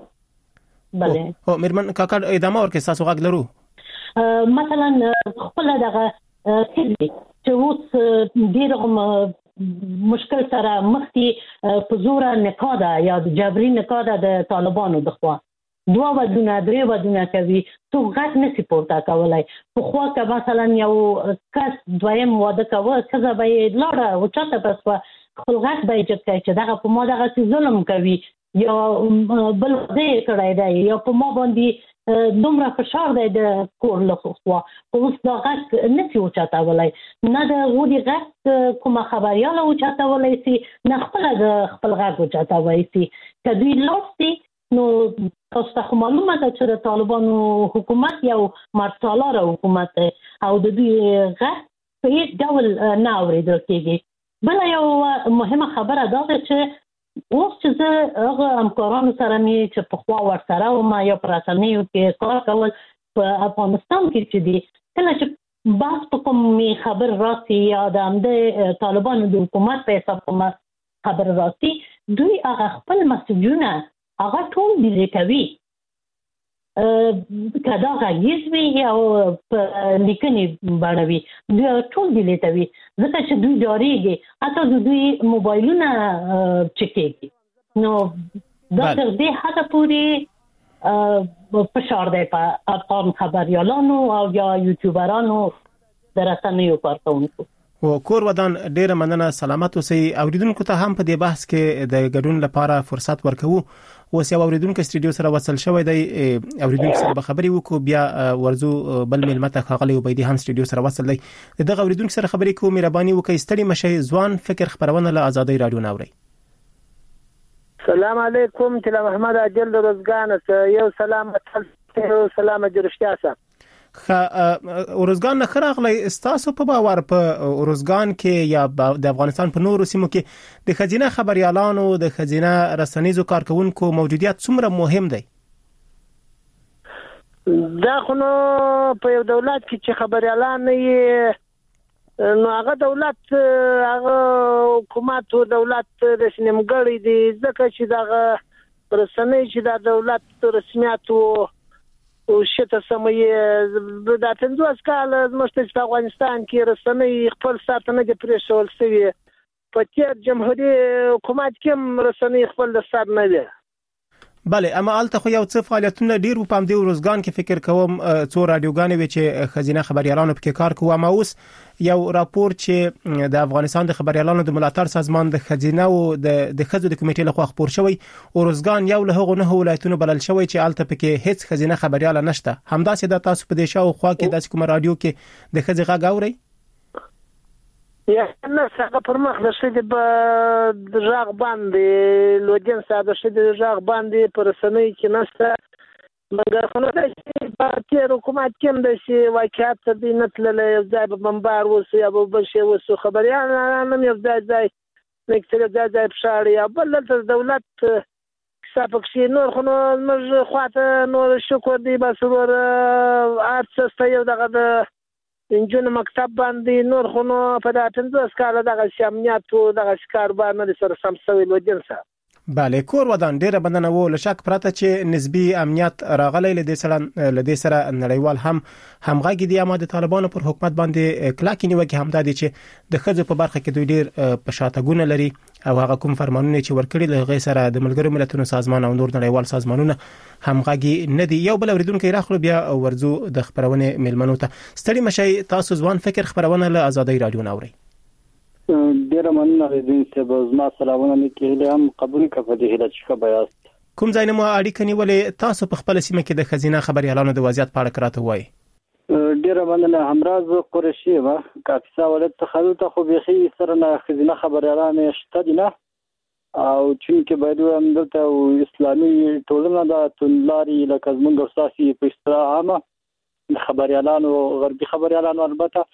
بله او مرمن کاکا ادامه ورکې تاسو غږ لرو مثلا خپل دغه کړي چې اوس ډېر مشکل سره مخکي په زور نکاده یا جبري نکاده د طالبانو د خوا دوه ودونه درې ودونه کوي تو غږ نشي پورته کولای په خوا که مثلا یو کس دویم واده کوي څنګه به لاړه او چاته بس خپل غږ به ایجاد کوي چې دغه په ما دغه ظلم کوي یا بل دې کړای دی یا په ما باندې دومره فشار دی د کور له خوا اوس دا غږ نشي اوچتولای نه د غوډي غږ کومه خبرياله اوچتولای سي نه خپل خپل غږ اوچتولای سي که دوی لاسي نو تاسو ته معلومه ده چې د طالبانو حکومت یو مرسالاره حکومت او د دوی غږ په هیڅ ډول نه اورېدل کېږي بل یو مهمه خبره ده چې اوس چې زه هغه همکارانو سره مې چې په خوا ورسره وم یا په رسنیو کې کار کول په افغانستان کې چې دي کله چې بحث په کوم خبر راسي یا د همدې طالبانو د حکومت په حساب کوم خبر راسي دوی هغه خپل مسجونه هغه ټول ډیلی کوي کدا غږیز وي او په لیکنې باندې وي دوی ټول ډیلی کوي ځکه چې دوی جوړیږي اته دوی موبایلونه چکېږي نو دا تر دې حد پورې فشار دی په افغان خبريالانو او یا یوټیوبرانو درسنیو کارکونکو او کور ودان ډیره مننه سلامت اوسئ اوریدونکو ته هم په دې بحث کې د ګډون لپاره فرصت ورکوو اوس یو اوریدونکو استودیو سره وصل شوی دی اوریدونکو سره به خبري وکړو بیا ورزو بل ملمت خاغلی وبېدی هم استودیو سره وصل دی دغه اوریدونکو سره خبري کوو مهرباني وکړئ ستړي مشه ځوان فکر خبرونه له آزادۍ رادیو ناوړي سلام علیکم تل محمد اجل روزګان یو سلام یو سلام جرشتاسه خ اورزګان نه خراغلی استاسو په باور په اورزګان کې یا د افغانستان په نورو سیمو کې د خزینه خبريالانو د خزینه رسنیزو کارکونکو موجودیت څومره مهم دی دا خو نو په یو دولت کې چې خبريالان یې نو هغه دولت هغه حکومت او دولت رسنیمګړی دی ځکه چې دا رسنۍ چې دا دولت رسمیت او شته سمې د اتندوس کال زموږ په افغانستان کې رسنۍ خپل ساتنه د پریشول سوي په تیر جمهوریت حکومت کې رسنۍ خپل د سات نه دي بله اما الته خو یو څه فعالیتونه ډیر په دې روزګان کې فکر کوم څو رادیوګانې وي چې خزینه خبريالانو په کار کوي اما اوس یو راپور چې د افغانستان د خبريالانو د ملاتړ سازمان د خزینه او د خزو د کمیټې لخوا خبر شوی او روزګان یو له هغو نه ولایتونو بلل شوی چې الته پکې هیڅ خزینه خبرياله نشته همداسې د تاسو په دې شاو خوا کې د کوم رادیو کې د خزې غږ اوري یا نه څنګه پر مخ د شې د ژغ باندې لودین ساده شې د ژغ باندې پر سنۍ کې نشته مګر خو نه چې په تیر حکومت کې د شي واقعیت د نتللې یو ځای په بمبار وسو یا په شی وسو خبريان نه یو ځای ځای نکتره ځای ځای پښاړي یا بل د دولت صاحب شي نور خو نو موږ خواته نور شکر دی بس ور ارڅ یو دغه انجن مکتب باندې نور خو نو په داتندوس کال دغه شامنیت او دغه ښکار باندې سره سم سوي لودین سره bale کور ودان ډیره بندنه وو لشک پراته چې نسبی امنیت راغلی لدې سره لدې سره نړیوال هم همغږي دي اما د طالبانو پر حکومت باندې کلاکې نیوکه هم دادي چې د خځو په برخه کې دوی ډیر په شاتګونه لري او هغه کوم فرمانونه چې ورکړي له غیر سره د ملګرو ملتونو سازمان او نور نړیوال سازمانونه همغږي نه دي. یو بل اوریدونکو راخلو بیا ورزو د خبرونه ملمنو ته ستړي مشي تاسو ځوان فکر خبرونه له آزادۍ رادیو نوري ډیره مننه دې چې زما سلامونه لیکلي هم قبول کړه د هیله چې بیاست کوم ځای نه مو اړیکه نیولې تاسو په خپل سیمه کې د خزینه خبريالانو د وضعیت په اړه کراته وایي ډیره مننه همراز قریشی و کاپسا ولادت تخلو ته خو بيخي سره نه خزینه خبريالانو شته دي نه او چې باید هم دلته اسلامي ټولنه د تنلاري لکه زمونږ اساسي په اصطلاح عامه خبريالانو غربي خبريالانو البته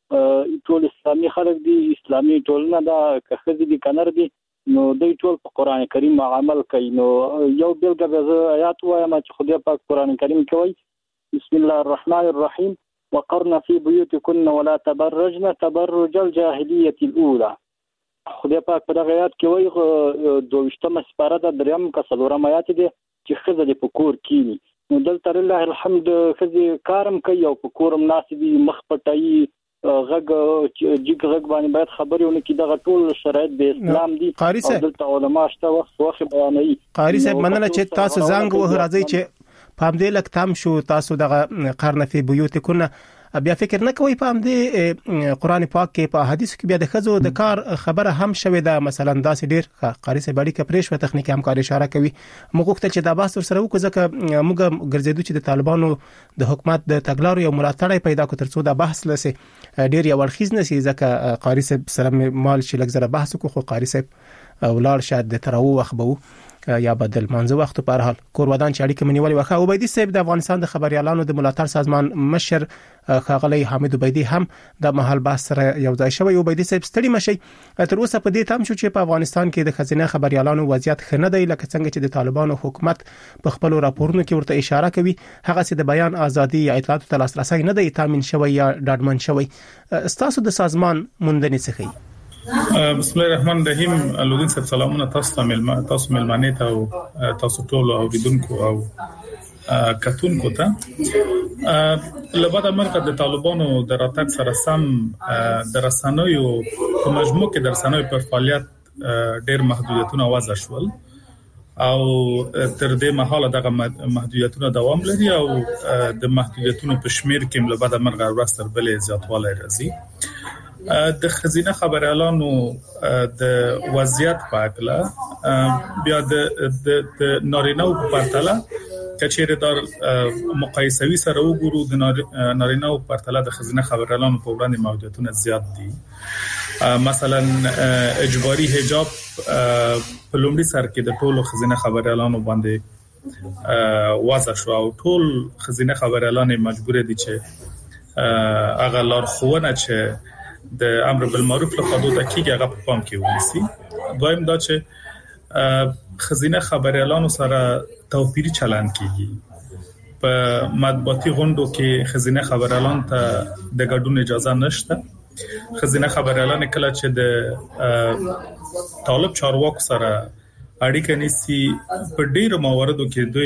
ټول اسلامي خلک دي اسلامي ټولنه دا کخذ دي کنر دي نو دوی ټول په قران کریم عمل کوي نو یو بلګه به آیات وایم چې خدای پاک قران کریم کوي بسم الله الرحمن الرحیم وقرن في بيوتكن ولا تبرجن تبرج الجاهليه الاولى خدای پاک په دغه آیات کې وایي دوشتمه سپاره د دریم کسلورم آیات دي چې خزه د پکور کینی نو دلته الله الحمد خزه کارم کوي او پکورم ناسبي مخ پټای غږ جګ غږ باندې باید خبرونه کې دغه ټول شرایط د اسلام دي او دلته علما شته وخت وخت بیانوي قاری صاحب مننه چې تاسو زنګ وه راځي چې پام دې لک تام شو تاسو دغه قرن فی بیوتکن بیا فکر نه کوي پام دې قران پاک کې په حدیث کې بیا د خزو د کار خبره هم شوې ده مثلا داسې ډیر قاری صاحب اړیکه پرېښ و تخنیکی همکاري اشاره کوي موږ وخت چې دا بحث سره وکړو ځکه موږ ګرځېدو چې د طالبانو د حکومت د تګلارو یو ملاتړ پیدا کو ترڅو دا بحث لسه ډیر یو ورخیز نسی ځکه قاری صاحب سره مال چې لږ زره بحث کو خو قاری صاحب ولار شاید د ترو وخت بو یا بدل منځ وخت په هر حال کور ودان چې اړیکه منیولې واخه عبیدی صاحب د افغانستان د خبريالانو د ملاتړ سازمان مشر خاغلی حامد عبیدی هم د محل بحث سره یو ځای شوی. عبیدی صاحب ستړي مشي تر اوسه په دې تام شو چې په افغانستان کې د خزینه خبريالانو وضعیت خنه دی لکه څنګه چې د طالبانو حکومت په خپل راپورونو کې ورته اشاره کوي هغه چې د بیان ازادي یا اطلاعاتو ته لاسرسي نه دی تامین شوی یا ډاډمن شوی. تاسو د سازمان موندنې څخه بسم الله الرحمن الرحیم الودین صاحب سلامونه تاسو ته ملما تاسو ملمانه ته او تاسو ټول اوریدونکو او کتونکو ته لبعد امریکا د طالبانو د راتګ سره سم د رسنیو په مجموع کې د رسنیو پر فعالیت ډېر محدودیتونه وضع شول او تر دې مهاله دغه محدودیتونه دوام لري او د محدودیتونو په شمیر کې لبعد امریکا ورستر بلې زیاتوالی راځي. د خزینه خبريالانو د وضعیت په اړه بیا د د نارینه په پرتله کچېره دار مقایسوي سره وګورو د نارینه په پرتله د خزینه خبريالانو په وړاندې محدودیتونه زیات دي. مثلا اجباري حجاب په لومړي سر کې د ټولو خزینه خبريالانو باندې وضع شو او ټول خزینه خبريالانو مجبور دي چې هغه لارښوونه چې د امر بالمعروف له خوا د تحقیق هغه په پام کې ونیسي. دویم دا چې خزینه خبريالانو سره توپیری چلند کیږي په مطبوعاتي غونډو کې خزینه خبريالانو ته د ګډون اجازه نشته. خزینه خبريالانو کله چې د طالب چارواکو سره اړیکه نیسي په ډیرو مواردو کې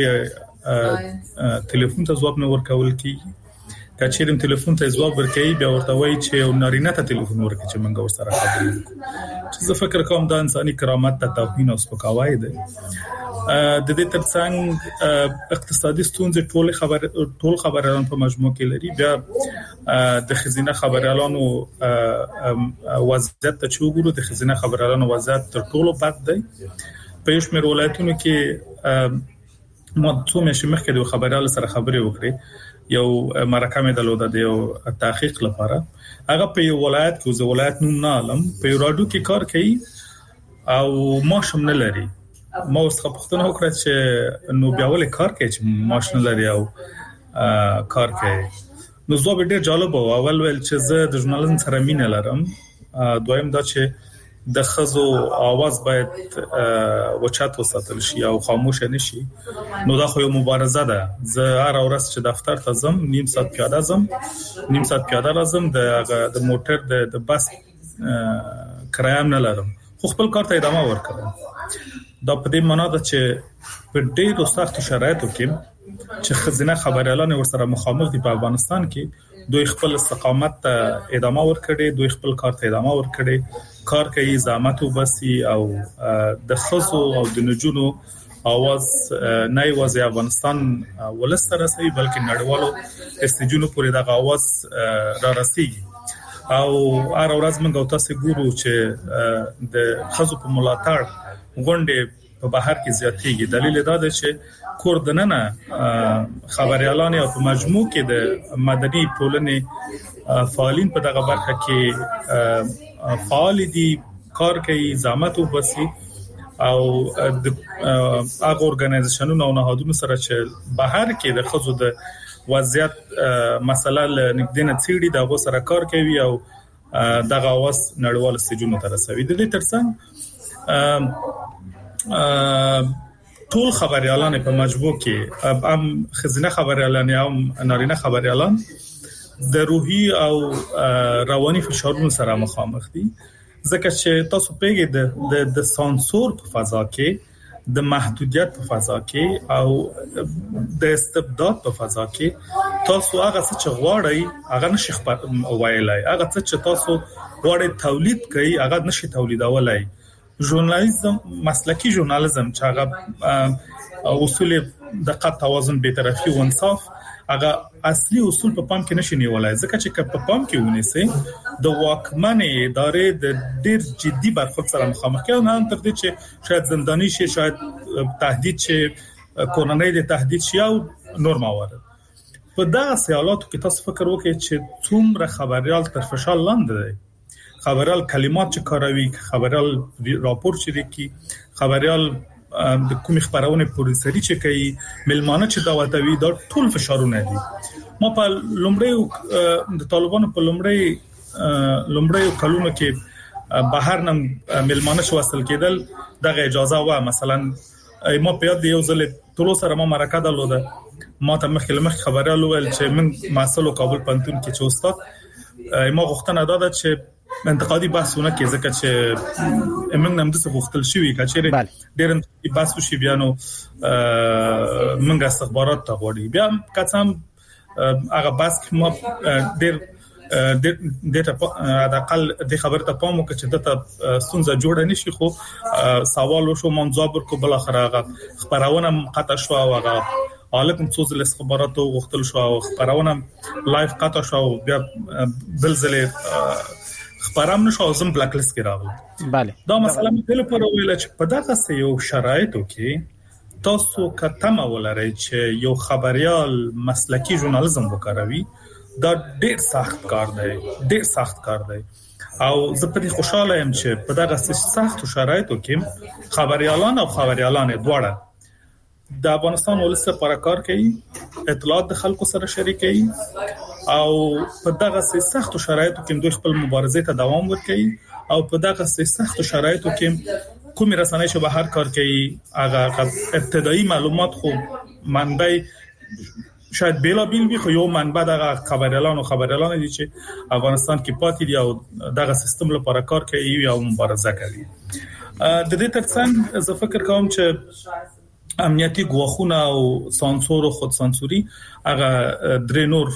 دوی ټلیفون ته ځواب نه ورکول کیږي. کچېرم ټلیفون ته ځواب ورکړي بیا ورته وایي چې نارینه ته ټلیفون ورکړي چې موږ ورسره خبرې وکړو چې زه فکر کوم دا انساني کرامت ته توهین او سپکاوی دی. د دې ترڅنګ اقتصادي ستونزې ټول خبر ټول خبريالان په مجموع کې لري. بیا د خزینه خبريالانو وضعیت ته چوغورو د خزینه خبريالانو وضعیت تر ټولو بد دی. په یو شمېر ولایتونو کې مو څو مې مخکې د خبريال سره خبرې وکړې یو مرکه مې دلوده د یو تحقیق لپاره هغه په یو ولایت کې زه ولایت نوم نه علم په یو راډیو کې کار کوي او ماشوم نه لري. ما اوس خپختنه وکړه چې نو بیا ولې کار کوي چې ماشوم لري او کار کوي. نو زه به ډېر جالب و اول ول چې زه د ژورنالیزم سره مینه لرم. دویم دا چې د خزو आवाज باید وچات وساتل شي او خاموش نه شي. نو دا خو یو مبارزه ده. زه هر ورځ چې دفتر ته ځم نیم ساعت پیاده ځم نیم ساعت پیاده راځم د د موټر د د بس کرایه نه لرم خو خپل کار ته ادامه ورکوم. دا په دې معنی ده چې په ډېرو سختو شرایطو کې چې خزینه خبريالان ورسره مخامخ دي په افغانستان کې دوی خپل استقامت ته ادامه ورکړي، دوی خپل کار ته ادامه ورکړي، کار کوي، زحمت وباسي او د خزو او د نجونو اواز نه یوازې افغانستان ولستر رسوي بلکې نړیوالو استجونو پورې دغه اواز را رسیږي. او هر ورځ موږ تاسو ګورو چې د خزو په ملاتړ غونډې په بهر کې زیاتېږي. دلیل دا دی چې کوردننه خبريالان او په مجموع کې د مدني ټولنې فعالین په دغه برخه کې فعال دي، کار کوي، زحمت وباسي او د هغه اورګنایزیشنونو او نهادونو سره چې بهر کې د خزو د وضعیت مسله نږدې نه څېړي دغه سره کار کوي او دغه اواز نړیوال سجونو ته رسوي. د دې ترڅنګ ټول خبريالان په مجموع کې هم خزینه خبريالان او نارینه خبريالان د روحي او رواني فشارونو سره مخامخ دي، ځکه چې تاسو پیګه د د سانسور په فضا کې، د محدودیت په فضا کې او د استبداد په فضا کې تاسو هغه څه چې غواړئ هغه نشي وایلای، هغه څه چې تاسو غواړئ تولید کړئ هغه نشي تولیدولای. ژورنالیزم، مسلکی ژورنالیزم چې هغه اصول دقت، توازن، بی‌طرفي او انصاف هغه اصلي اصول په پام کې نشي نیولای، ځکه چې په پام کې ونیسي د واکمنې ادارې د ډېر جدي برخورد سره مخامخ کېږي، نه تر دې چې شاید زنداني شي، شاید تهدید شي، کورنۍ د تهدید شي او نور موارد. په دغه حالاتو کې تاسو فکر وکړئ چې څومره خبريال تر فشار لاندې دی. خبريال کلمات چې کاروي، خبريال راپور چې لیکي، خبريال د کومې خبرونه پروډوسري چې کوي، ملمانه چې دعوتوي، دا ټول فشارونه دي. ما په لومړی د طالبانو په لومړی لومړی کلونو کې بهر نم ملمانه شو وصل کېدل دغه اجازه و. مثلا ما په یاد یو ځل ټول سره ما مرکه درلوده، ما ته مخکې مخ خبريال ویل چې من مسلو کابل پنتون کې چې استاد ما غوښتنه داده چې انتقادي بحثونه کې، ځکه چې موږ نن د څه غوښتل شوی کچېره ډېر انتقادي بحث وشي، بیا نو موږ استخبارات ته غوړي، بیا کڅم هغه بحث ما ډېر د د اقل د خبره ته پام وکړ چې دته سنځه جوړ نشي، خو سوال وشو منځابر کو بل اخر هغه خبرونه قطع شو او هغه عالم څو ځله استخبارات غوښتل شو او خبرونه لایف قطع شو، بیا بل ځله خبرام نشو او زم بلاک لیست کې راغله. bale دا مسله مې په لپاره ویل چې په دغه یو شرایطو کې تاسو کتمه ولرئ چې یو خبريال مسلکی ژورنالیزم وکړوي، دا ډېر سخت کار دی، ډېر سخت کار دی. او زه په دې خوشاله یم چې په دغه سخت شرایطو کې خبريالان او خبريالان دواړه د افغانستان ولس لپاره کار کوي، اطلاعات د خلکو سره شریکوي او په دغه سخت شرایطو کې دوی خپل مبارزې ته دوام ورکوي او په دغه سخت شرایطو کې کوم رسنۍ چې بهر کار کوي هغه ابتدایي معلومات خو منبع شاید بیلا بیل وي، خو یو منبع دغه خبريالان او خبريالان دي چې افغانستان کې پاتې دي او دغه سیستم لپاره کار کوي او مبارزه کوي. د دې ترڅنګ زه فکر کوم چې امنیتي ګواښونه او سانسور او خود سانسوري هغه درې نور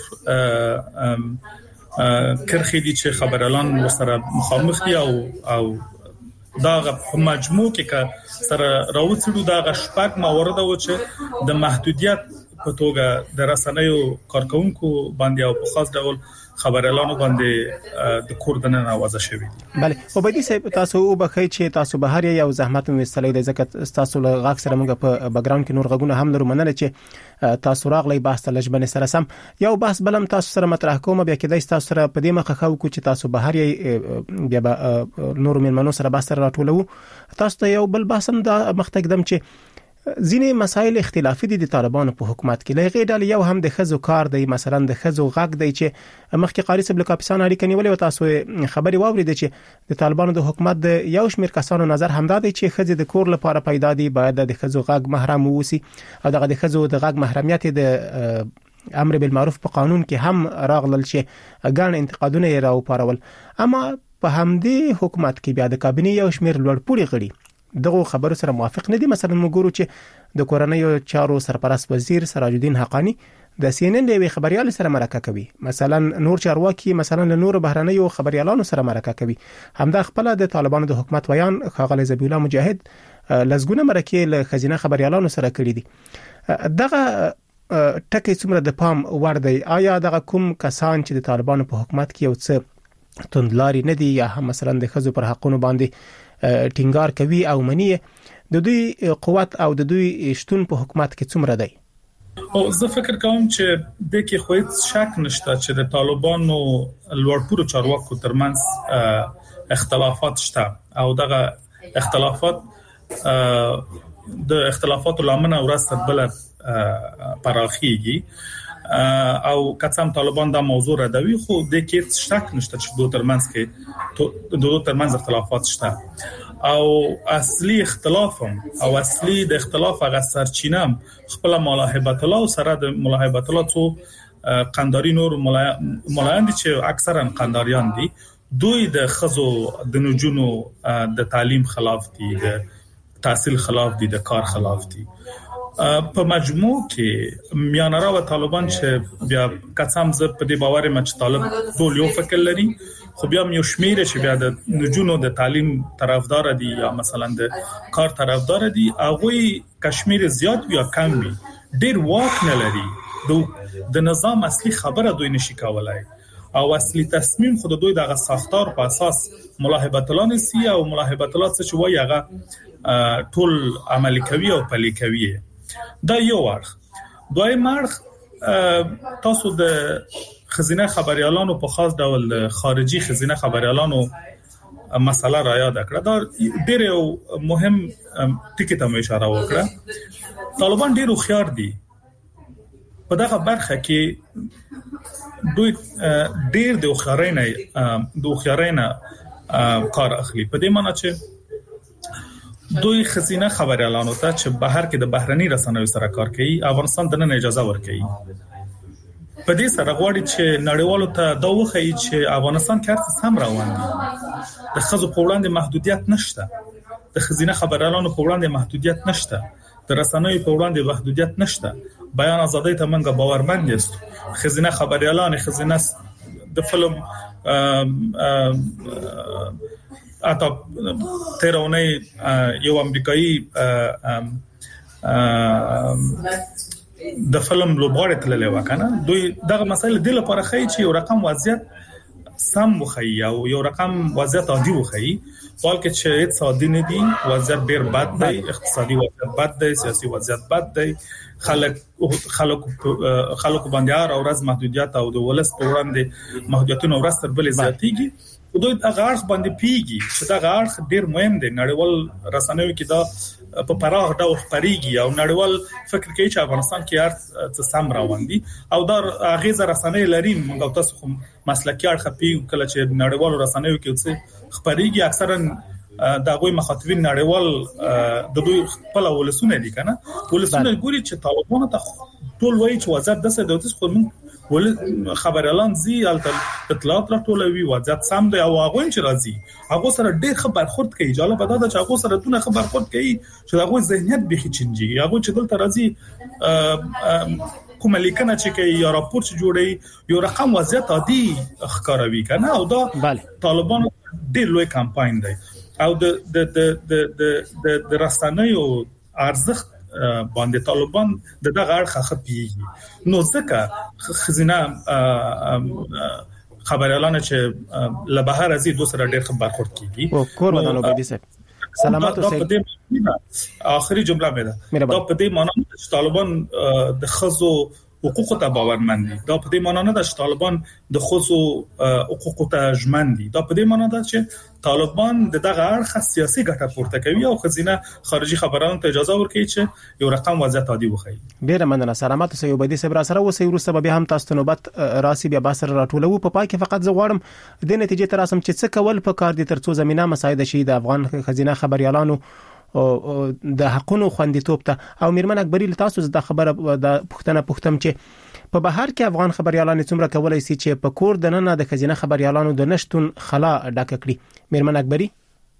کرخې دي چې خبريالان ورسره مخامخ دي او او دا په مجموع کې سره راوڅړو دا شپږ موارد و چې د محدودیت په توګه د رسنیو کارکونکو باندې او په خاص ډول خبريالانو باندې د کوردننه आवाज شوی. bale وبدي صاحب تاسو وبخی چې تاسو بهر یو زحمت مستلې د زکات تاسو له غاښ سره موږ په بیکګراوند کې نور غږونه هم لرو، مننه چې تاسو راغلی بحث لجبن سره سم یو بحث بلم تاسو سره مطرح کوم، بیا کې د تاسو سره په دې مخه خو چې تاسو بهر یې بیا نور من منو سره بحث راټولو. تاسو ته یو بل بحث هم د مختقدم چې ځینې مسایل اختلافي دي د طالبانو په حکومت کې، لغې ډول یو هم د خزو کار دی، مثلا د خزو غږ دی چې مخکې قاری صاحب له کاپیسان اړیکه نیولې و، تاسو خبري واورید چې د طالبانو د حکومت د یو شمېر کسانو نظر همدا دی چې خزې د کور لپاره پیدا دي، باید د خزو غږ محرم ووسی او دغه د خزو د غږ محرمیت د امر بالمعروف په قانون کې هم راغلل چې ګڼ انتقادونه یې راو پارول. اما په همدې حکومت کې بیا د کابینې یو شمېر لوړ پوړي غړي دغه خبرو سره موافق نه دي. مثلا موږ ګورو چې د کورنیو چارو سرپرست وزیر سراج الدین حقانی د سی ان ان د خبريال سره مرکه کوي، مثلا نور چارواکي مثلا له نور بهرنیو خبريالانو سره مرکه کوي. همدا خپل د طالبانو د حکومت ویان خاغلی زبی الله مجاهد لزګونه مرکه له خزینه خبريالانو سره کړی دي. دغه ټکی څومره د پام ور دی؟ آیا دغه کوم کسان چې د طالبانو په حکومت کې یو څه توندلاري نه دي یا هم مثلا د خزو پر حقونو باندې ټینګار کوي او منی د دوی قوت او د دوی شتون په حکومت کې څومره دی؟ او زه فکر کوم چې د کې خو شک نشته چې د طالبانو لوړپوړو چارواکو ترمنځ اختلافات شته او دغه اختلافات د اختلافاتو لامل ورسته بل پراخیږي او کڅام طالبان دا موضوع ردوي، خو د کې شک نشته چې دوه ترمنځ کې دوه ترمنځ اختلافات شته او اصلي اختلافم او اصلي د اختلاف هغه سرچینه خپل ملاحبت الله سره د ملاحبت الله تو قنداری نور ملایان دي چې اکثرا قنداریان دي، دوی د خزو د نجونو د تعلیم خلاف دي، د تحصیل خلاف دي، د کار خلاف دي. په مجموع کې میانره او طالبان چې بیا کڅام ز په دې باور مچ طالب ټول یو فکر لري، خو بیا یو شمیر چې بیا د نجونو د تعلیم طرفدار دي یا مثلا د کار طرفدار دي، هغه کشمیر زیات یا کم وي ډیر واک نه لري، د نظام اصلي خبره دوی نشي کولای او اصلي تصمیم خود دوی دغه ساختار په اساس ملاحبت الله نسی او ملاحبت الله څه وایي هغه ټول عملي کوي او پلي کوي. دا یو ورخ دوی مرخ تاسو د خزینه خبريالانو په خاص ډول خارجي خزینه خبريالانو مسله را یاد کړه. دا ډېر مهم ټکی ته اشاره وکړه. طالبان ډېر خيار دي په دغه برخه کې، دوی ډېر د خيارینه د خيارینه کار اخلي په دې معنی چې دوی خزینه خبريالانو ته چې بهر کې د بهرني رسنیو سره کار کوي افغانستان د نن اجازه ورکړي. په دې سره غواړي چې نړیوالو ته دا وښيي چې افغانستان کې هر څه سم روان دي، د خزو په وړاندې محدودیت نشته، د خزینه خبريالانو په وړاندې محدودیت نشته، د رسنیو په وړاندې محدودیت نشته، بیان ازادۍ ته موږ باورمند یاست. خزینه خبريالان خزینه د فلم اته تیرونه یو امریکایي د فلم لوبغاړي تللی وکنه، دوی دغه مسایل د لپاره خی چې یو رقم وضعیت سم وخی او یو رقم وضعیت عادي وخی، بلکې چې اقتصادي نه دي وضعیت ډیر بد دی، اقتصادي وضعیت بد دی، سیاسي وضعیت بد دی، خلک خلک خلک باندې او ورځ محدودیت او د ولس په وړاندې محدودیتونه ورځ تر بلې زیاتېږي. دوی هغه اړخ باندې پیږي چې دا اړخ ډیر مهم دی. نړیوال رسنیو کې دا په پراخ ډول خبريږي او نړیوال فکر کوي چې افغانستان کې هر څه سم روان دي او دا هغه رسنۍ لري. موږ تاسو خو مسلکي اړخ پیږو کله چې نړیوال رسنیو کې څه خبريږي اکثرا دا غوي مخاطبین نړیوال د دوی خپل ولسونه دي کنه، ولسونه ګوري چې طالبانو ته ټول وایي چې وضعیت دسه دوتس خو موږ ول خبريالان زی البته اطلاعات راټولوي، وضعیت سم دی او هغه چې راځي هغه سره ډېر خبر خورد کوي. جالب دا چې هغه سره دونه خبر خورد کوي چې هغه ذهنیت به چینجی، هغه چې دلته راځي کومه لیکنه چې کوي یا راپور چې جوړي یو رقم وضعیت عادي ښکاروي کنه، او دا طالبانو ډېر لوی کمپاین دی او د د د د د رسنیو ارزښت باندې طالبان د دغه اړخ خپيږي. نو ځکه خزینه خبريالانه چې له بهر ازي دوسر ډېر خبر خورد کیږي. او کور ودانو بدی صاحب سلامات اوسئ. اخري جمله مې ده دا په دې معنی چې طالبان د خزو حقوق ته باورمند دي، دا په دې معنی نه ده چې طالبان د خصو حقوق ته ژمن دي، دا په دې معنی ده چې طالبان دغه اړخ سیاسي ګټه پورته کوي او خزینه خارجي خبرانو ته اجازه ورکوي چې یو رقم وضعیت عادي وخی. ډیره مننه. سلامات اوسئ. وبدي صبر سره اوسئ. ورسته به هم تاسو نوبت راسي بیا باسر راټولو په پای کې فقط زه غواړم د نتیجې تر اسم چې څه کول په کار دي ترڅو زمينه مساعده شي د افغان خزینه خبريالانو او د حقونو خوندیتوب ته. او میرمن اکبری تاسو د خبره د پښتنه پښتم چې په بهر کې افغان خبريالان څومره کولای شي چې په کور د نن د خزینه خبريالانو د نشټون خلا ډک کړي. میرمن اکبری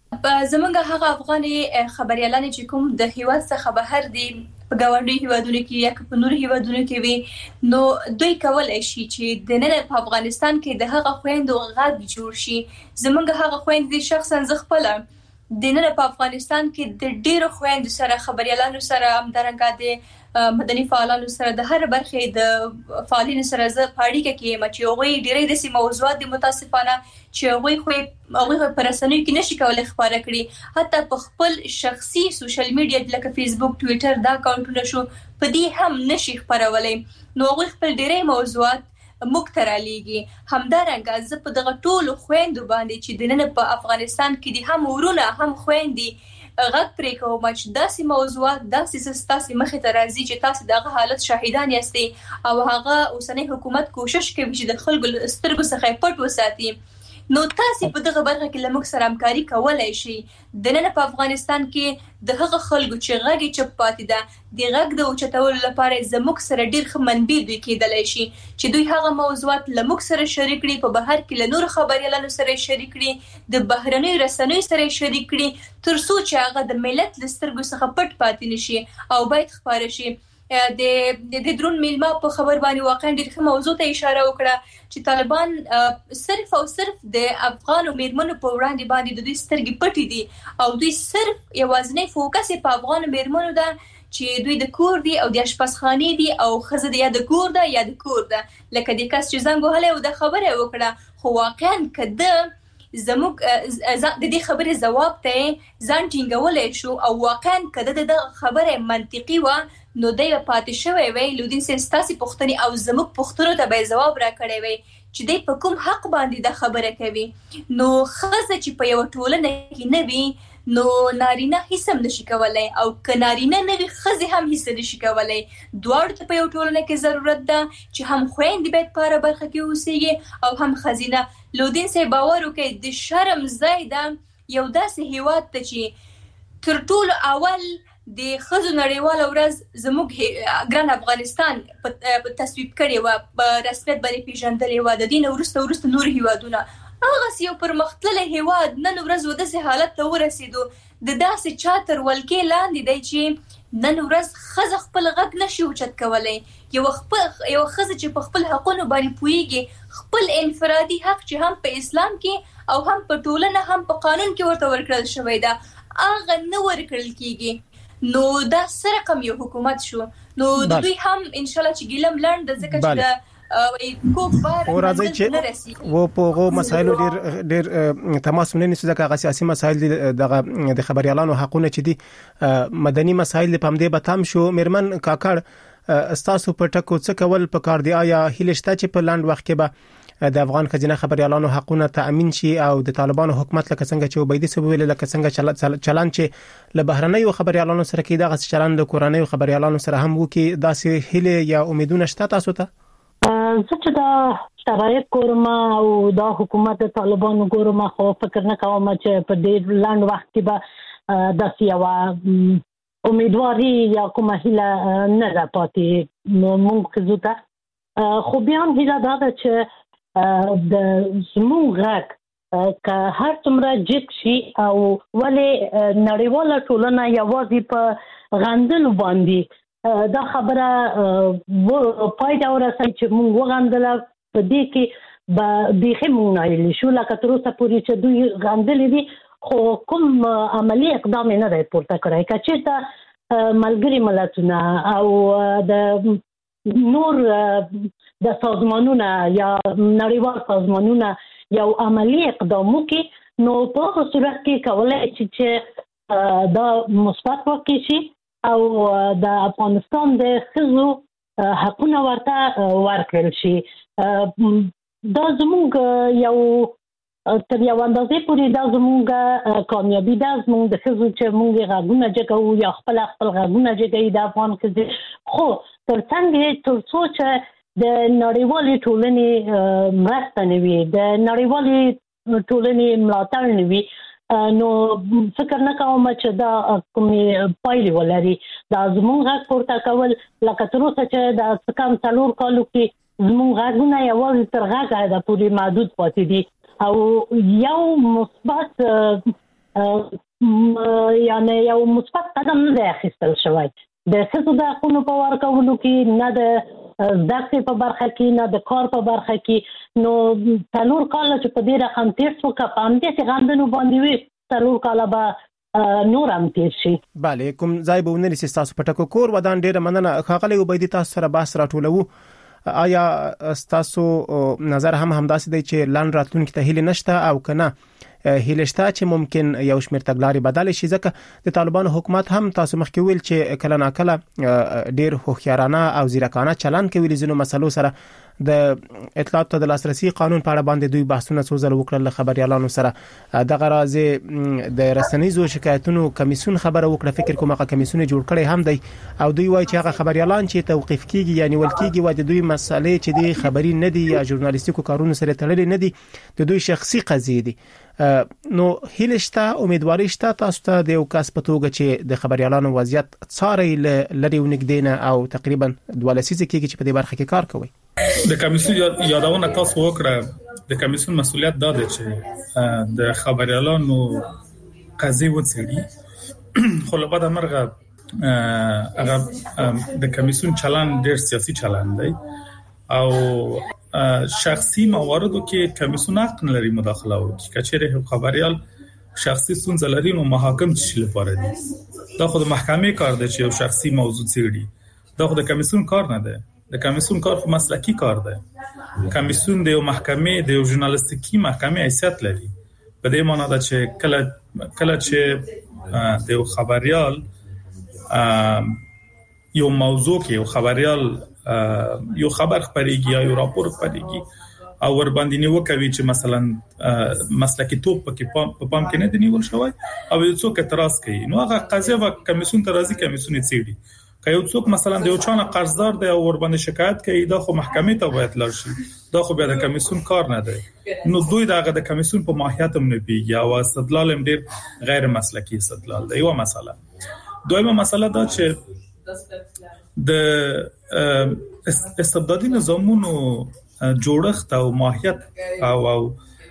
زمونږ هغه افغاني خبريالان چې کوم د هیواد څخه بهر دي په ګاونډي هیوادونو کې یا په نور هیوادونو کې وي نو دوی کولای شي چې د نن په افغانستان کې د هغه خويندو غږ جوړ شي. زمونږ هغه خويندې شخصا ز خپل د نن په افغانستان کې د ډیرو خويندو سره خبريالانو سره همدارنګه د مدني فعالانو سره د هر برخې د فعالینو سره ز پاړیکه کې مچ یو غي ډیرې د سي موضوعات د متاسفانه چې هغه خو هغه پر رسنیو کې نشي کولای خبره کړي حتی په خپل شخصي سوشل میډیا لکه فیسبوک ټوئیټر دا اکاونټونه شو په دې هم نشي خبرولای. نو هغه خپل ډیرې موضوعات مکترالیږي همدارنګه ز په دغه ټولو خويندو باندې چې د نن په افغانستان کې دي هم ورونه هم خويندې غږ پرې کوم چې داسې موضوعات داسې ستاسو مخې ته راځي چې تاسو دغه حالت شاهدان یاستئ او هغه اوسنۍ حکومت کوشش کوي چې د خلکو سترګو څخه پټ وساتي. نو تاسو په دغه برخه کې لمک سره همکاري کولای شي. د نن په افغانستان کې د هغه خلکو چې غږی چپ پاتې ده د غږ د اوچتولو لپاره زموږ سره ډیر خمنبي دوی کېدلای شي چې دوی هغه موضوعات لمک سره شریک کړي په بهر کې له نور خبريالانو سره شریک کړي د بهرنۍ رسنیو سره شریک کړي ترڅو چې هغه د ملت لسترګو څخه پټ پاتې نشي او باید خبره شي. د د درون میلما په خبر باندې واقعا ډېر موضوع ته اشاره وکړه چې طالبان صرف او صرف د افغان میرمنو په وړاندې باندې د دوی سترګې پټې دي او دوی صرف یوازنی فوکس په افغان میرمنو ده چې دوی د کور دي او د اشپزخانه دي او خزه دی یا د کور ده یا د کور ده لکه د کس چې زنګ وهله او د خبره وکړه خو واقعا کده زموږ د دې خبرې جواب ته ځان ټینګولای شو او واقعا کده د خبره منطقي و نو دی پاتې شوی وی لودین سستاسي پښتني او زموږ پښتنو ته به جواب راکړی وی چې دی په کوم حق باندې د خبره کوي. نو خزه چې په یو ټولنه کې نه وي نو نارینه هیڅ هم نشي کولای او ک نارینه نه وي خزه هم هیڅ نشي کولای. دواړو ته په یو ټولنه کې ضرورت ده چې هم خويندې باید په اړه برخه کې اوسېږي او هم خزینه. لودین سه باور وکړي د شرم زیاده یو داسې هیواد ته چې تر ټولو اول د خزو نړیواله ورځ زموږ ګران افغانستان په تصویب کړي و په رسمیت باندې پیژندلې و د دین ورسته ورسته نور هیوادونه هغه یو پرمختللی هیواد نن ورځ و داسې حالت ته ورسېدو د داسې چاتر ولکې لاندې دی چې نن ورځ خزه خپل غږ نشي اوچت کولای. یو خپل یو خزه چې په خپل حقونو باندې پوهیږي خپل انفرادي حق چې هم په اسلام کې او هم په ټولنه هم په قانون کې ورته ورکړل شوی دا هغه نه ورکړل کیږي. نو دا سره کوم یو حکومت شو نو دوی هم ان شاء الله چې ګلم لند ځکه چې د کوک بار او راځي چې و په غو مسایل ډیر ډیر تماس نه نشي ځکه هغه سیاسي مسایل د د خبريالانو حقونه چې دي مدني مسایل په همدې به تام شو. میرمن کاکړ استاسو په ټکو څه کول په کار دی آیا هیلشته چې په لاند وخت کې به د افغان خزینه خبريالانو حقونه تامین شي او د طالبانو حکومت لکه څنګه چې وبېدي سبویل لکه څنګه چلان چې له بهرنیو خبريالانو سره کې دغه چلان د کورنیو خبريالانو سره هم وکي داسې هله یا امیدونه شته تاسو ته؟ زه چې دا شرایط ګورم او دا حکومت طالبانو ګورم خو فکر نه کوم چې په دې لاند وخت کې به داسې یو امیدواري یا کومه هله نه ده پاتې مونږ زوته خو بیا هم هله دا ده چې د زموږ غږ که هر څومره جګ شي او ولې نړیواله ټولنه یوازې په غندلو باندې دا خبره پای ته ورسوي چې موږ وغندله په دې کې به بیخي موږ نایلي شو لکه تر اوسه پورې چې دوی غندلي دي خو کوم عملي اقدام نه دی پورته کړی. که چېرته ملګري ملتونه او د نور د سازمانونه یا نړیوال سازمانونه یو عملی اقدام وکړي نو په هغه صورت کې کولای شي چې دا مثبت واقع شي او د افغانستان د ښځو حقونه ورته ورکړل شي. دا زموږ یو تر یو اندازې پورې دا زموږ کامیابي ده زموږ د ښځو چې موږ غږونه جګوو یا خپل خپل غږونه جګوي د افغان ښځې خو تر څنګه تر څو چې د نړیوالې ټولنې مرسته نه وي د نړیوالې ټولنې ملاتړ نه وي نو فکر نه کوم چې دا کومې پایلې ولري. دا زموږ غږ پورته کول لکه تر اوسه چې د کم څلور کالو کې زموږ غږونه یوازې تر غږه ده پورې محدود پاتې دي او یو مثبت یعنی یو مثبت قدم نه اخیستل شوی د څه د حقوقو په ورکولو کې، نه د زده کړې په برخه کې، نه د کار په برخه کې. نو څلور کاله چې په دې رقم تیر شو که په همدې غندنو باندې وي څلور کاله به نور هم تیر شي. بله، کوم ځای به ونرسي ستاسو په ټکو کور ودان. ډیره مننه ښاغلی عبیدي، تاسو سره بحث راټولوو. آیا ستاسو نظر هم همداسې دی چې لاند راتلونکي ته هیله نشته او کنه هیله شته چې ممکن یو شمېر تګلارې بدل شي؟ ځکه د طالبانو حکومت هم تاسو مخکې ویل چې کله ناکله ډیر هوښیارانه او زیرکانه چلن کوي لزینو مسلو سره. د اطلاعات ته د لاسرسي قانون په اړه باندې دوی بحثونه څو ځله وکړل له خبريالانو سره. دغه راځي د رسنیزو شکایتونو کمیسیون خبره وکړه. فکر کوم هغه کمیسیون جوړ کړي هم دی او دوی وایي چې هغه خبريالان چې توقيف کیږي یعنی ول کیږي و د دوی مسلې چې دی خبري نه دي یا ژورنالیستیکو کارونو سره تړلې نه دي، د دوی شخصي قضیې دي. نو هیلشته امیدواري شته تاسو ته د یو کس په توګه چې د خبريالانو وضعیت څاري لري ونګدینه او تقریبا دوه لسیزه کېږي چې په دې برخه کې کار کوي. د کمیسیون یادونه تاسو وکړه. د کمیسیون مسؤلیت دا دی چې د خبريالانو قضیې وڅېړي. خو له بعد مرغه هغه د کمیسیون چلن ډېر سیاسي چلن دی او شخصي مواردو کې کمیسیون حق نه لري مداخله وکړي. کچېره خبريال شخصي ستونزه لري نو محاکم چې لپاره دي. دا خو د محکمې کار دی چې یو شخصي موضوع څېړي. دا خو د کمیسیون کار نه دی. د کمیسیون کار خو مسلکی کار دی. کمیسیون د یو محکمې د یو ژورنالیستیکي محکمې حیثیت لري. په دې معنی دا چې کله کله چې د یو خبريال یو موضوع کې یو خبريال یو خبر خبريږي یا یو راپور خبريږي او ور باندې نیوکوي چې مثلا مسلکی توپ پکې په پام کې نه دی نیول شوی او یو څوک اعتراض کوي، نو هغه قضیه و کمیسیون ته راځي، کمیسیون یې څېړي. که یو څوک مثلا د یو چانه قرضدار دی او ور باندې شکایت کوي، دا خو محکمې ته باید لاړ شي. دا خو بیا د کمیسیون کار نه دی. نو دوی دغه د کمیسیون په ماهیت هم نه پیږي او استدلال هم ډېر غیر مسلکی استدلال دی. یو مسله. دویمه مسله دا چې د استبدادي نظامونو جوړښت او ماهیت او او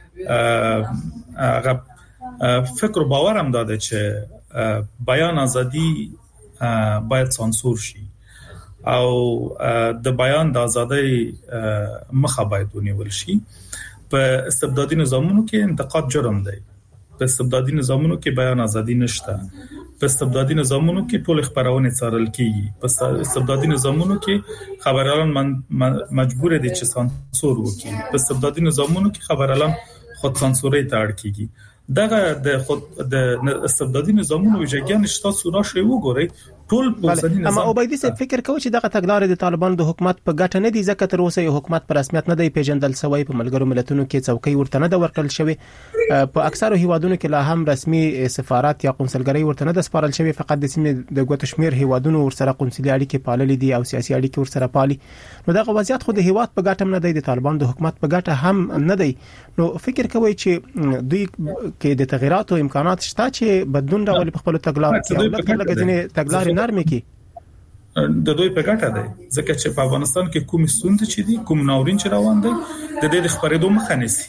هغه فکر باور هم داده چې بیان ازادي باید سانسور شي او د بیان د ازادۍ مخه باید ونیول شي. په استبدادي نظامونو کې انتقاد جرم دی. په استبدادي نظامونو کې بیان ازادي نشته. په استبدادي نظامونو کې ټول خبرونه څارل کیږي. په استبدادي نظامونو کې خبريالان مجبور دي چې سانسور وکړي. په استبدادي نظامونو کې خبريالان خود سانسوري ته اړ کیږي. دغه د خود د استبدادي نظامونو وجګان شته سورا شی وګورئ ټول په ځینې نظام. اما عبیدي صاحب فکر کوي چې دغه تګلارې د طالبانو د حکومت په ګټه نه دي، ځکه تر اوسه یو حکومت په رسمیت نه دی پیژندل شوی. په ملګرو ملتونو کې څوکۍ ورته نه د ورکړل شوی. په اکثرو هیوادونو کې لا هم رسمي سفارت یا قونسلګرۍ ورته نه د سپارل شوی. فقط د سیمې د ګوت شمیر هیوادونو ورسره قونسلي اړیکې پاللې دي او سیاسي اړیکې ورسره پالي. نو دغه وضعیت خو د هیواد په ګټه نه دی، د طالبانو د حکومت په ګټه هم نه دی. نو فکر کوي چې دوی کې د تغیراتو امکانات شته چې بدلون راولي په خپل تګلارې کې او لکه لکه ځینې تګلارې نرمې کې د دوی په ګټه دی. ځکه چې په افغانستان کې کوم ستونزې چې دي، کوم ناورین چې روان دی، د دې د خبرېدو مخه نیسي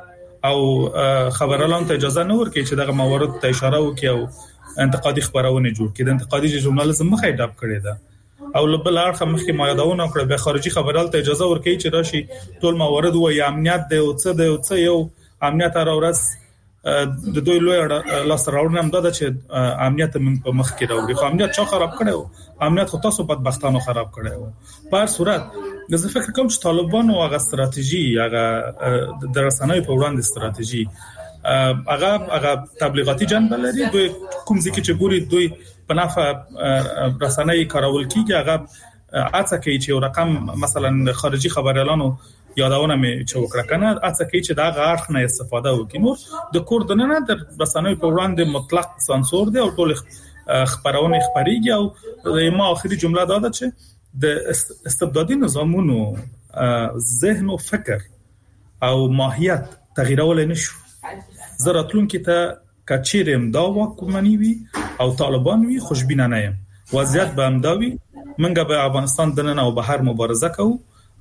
او خبريالانو ته اجازه نه ورکوي چې دغه موارد ته اشاره وکړي او انتقادي خبرونه جوړ کړي. د انتقادي ژورنالیزم مخه یې ډاب کړې ده او لبل اړخ مخکې ما یادونه کړې به خارجي خبريال ته اجازه ورکوي چې راشي ټول موارد وایي امنیت دی او څه دی او څه یو امنیت راورس د دوی لوی لاس راوړنه هم ده چې امنیت من په مخ کې راوړي. خو امنیت چا خراب کړو؟ امنیت خو تاسو بدبختانو خراب کړو. په هر صورت زه فکر کوم چې طالبانو هغه ستراتیژي، هغه د رسنیو په وړاندې ستراتیژي، هغه هغه تبلیغاتي جنبه لري. دوی کوم ځکه چې ګوري دوی په نفع رسنۍ کارول کیږي، هغه اڅه کوي چې یو رقم مثلا خارجي خبريالانو یادونه مې چې وکړه کنه اڅه کوي چې دا غاړه نه استفاده وکړي. نو د کوردن نه در رسنۍ په وړاندې مطلق سانسور دی او ټول خبرونه خبريږي. او ما اخري جمله دا ده چې د استبدادي نظامونو ذهن او فکر او ماهیت تغیرول نه شو. زراتلون کې ته کچیرم دا وکمنی وي او طالبان وي خوشبینانه یم. وضعیت به همداوي. منګه به افغانستان دننه او بهر مبارزه کوو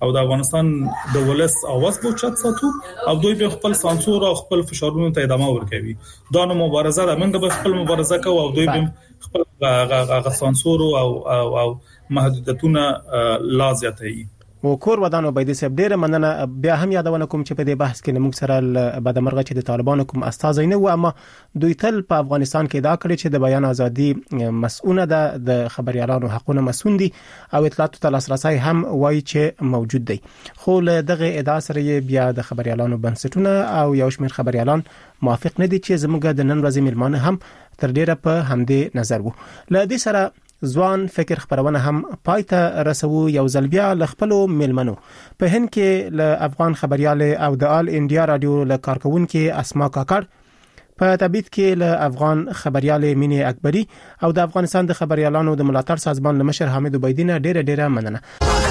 او د افغانستان د ولس اواز په چت ساتو او دوی به خپل سانسور او خپل فشارونو ته ادامه ورکوي. دا نو مبارزه ده، موږ به خپل مبارزه کوو او دوی به خپل غ سانسور او او, او محدودیتونه لا زیاتوي. و کور ودان عبیدی صاحب ډیره مننه. بیا هم یادونه کوم چې په دې بحث کې موږ سره بعد مرغه چې د طالبانو کوم استاد نه و، اما دوی تل په افغانستان کې دا کړی چې د بیان ازادي مسؤونه ده، د خبريالانو حقونه مسؤون دي او اطلاعاتو ته لاسرسي هم وایي چې موجود دی. خو له دغه ادعا سره بیا د خبريالانو بنسټونه او یو شمېر خبريالان موافق نه دي چې زموږ د نن ورځې ملمانه هم تر ډیره په همدې نظر وو. له دې سره ځوان فکر خبرونه هم پایته رسو. یو ځل بیا ل خپل ملمنو په هند کې ل افغان خبرياله او د آل انډیا رادیو ل کارکونکو اسما کاکړ، په تبعید کې ل افغان خبرياله مینه اکبری او د افغانستان د خبريالانو د ملاتړ سازمان ل مشر حامد عبیدینه ډیره ډیره مننه.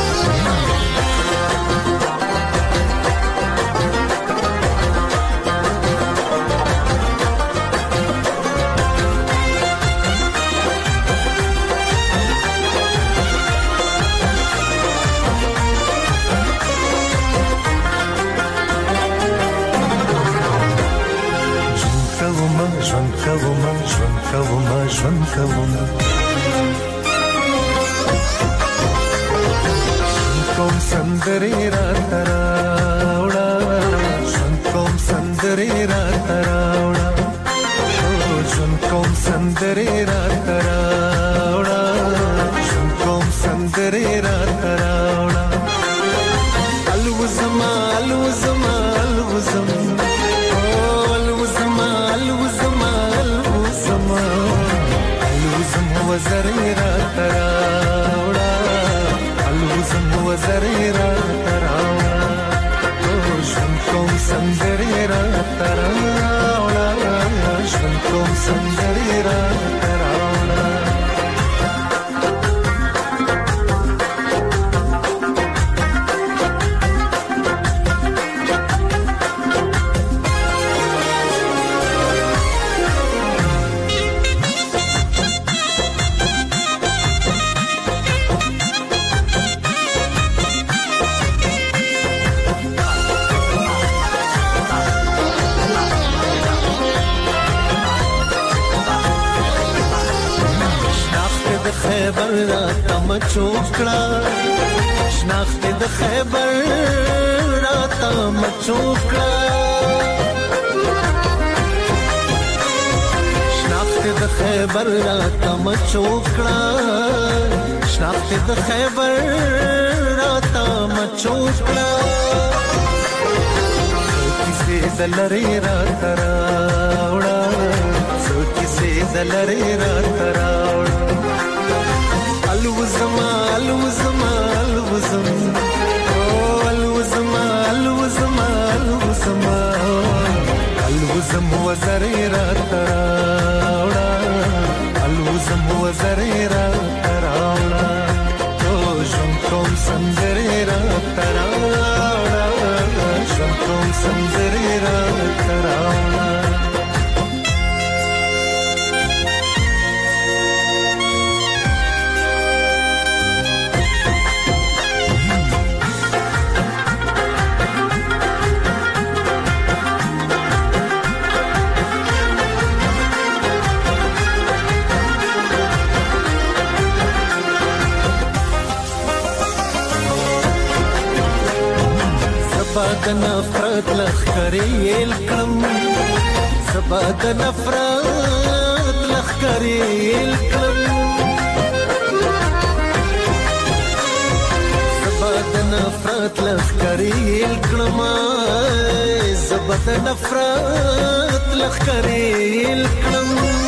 کوم سندري را تراوړه شون کوم سندري را تراوړه شون کوم سندري را تراوړه شون کوم سندري را تراوړه الوزما الوزما الوزما الوزما الوزما الوزما الوزما وزري را تراوړه الوزم وزري را تراوړه شون کوم سندري را تراوړه شون کوم سندري را تراوړه خیبر را تم چوکړه شناخت د خیبر را تم چوکړه شناخت د خیبر را تم چوکړه شناخت د خیبر را تم چوکړه کیسه دلری را تراوړه کیسه دلری را تراوړه الوزما الوزما الوزما الوزما الوزما الوزما الوزما وزري را تراوړه الوزما وزري را تراوړه شون کوم سندري را تراوړه شون کوم سندري را تراوړه سبا د نفرت لخکری الکم سبا د نفرت لخکری الکم سبا د نفرت لخکری الکم سبا د نفرت لخکری الکم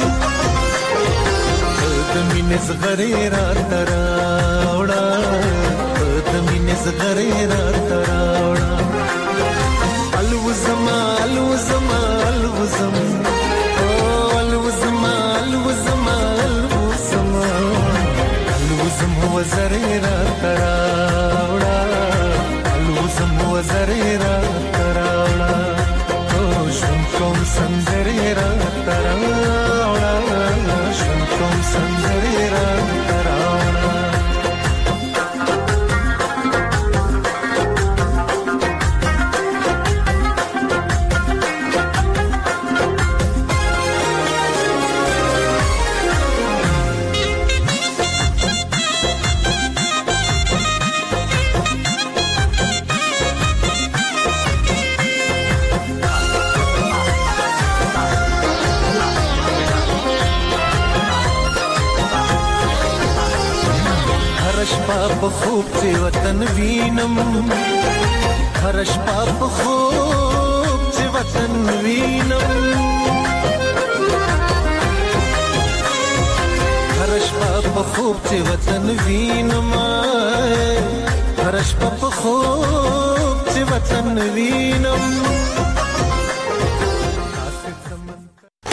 د مینې زغری را تراوړه د مینې زغری را تراوړه الوزما الوزما الوزما الوزما الوزما الوزما الوزما وزري را تراوړه الوزما وزري را تراوړه شون کوم سندري را تراوړه شون کوم سندري را تراوړه په خوب چې وطن وینم هر شپه په خوب چې وطن وینم هر شپه په خوب چې وطن وینم هر شپه په خوب چې وطن وینم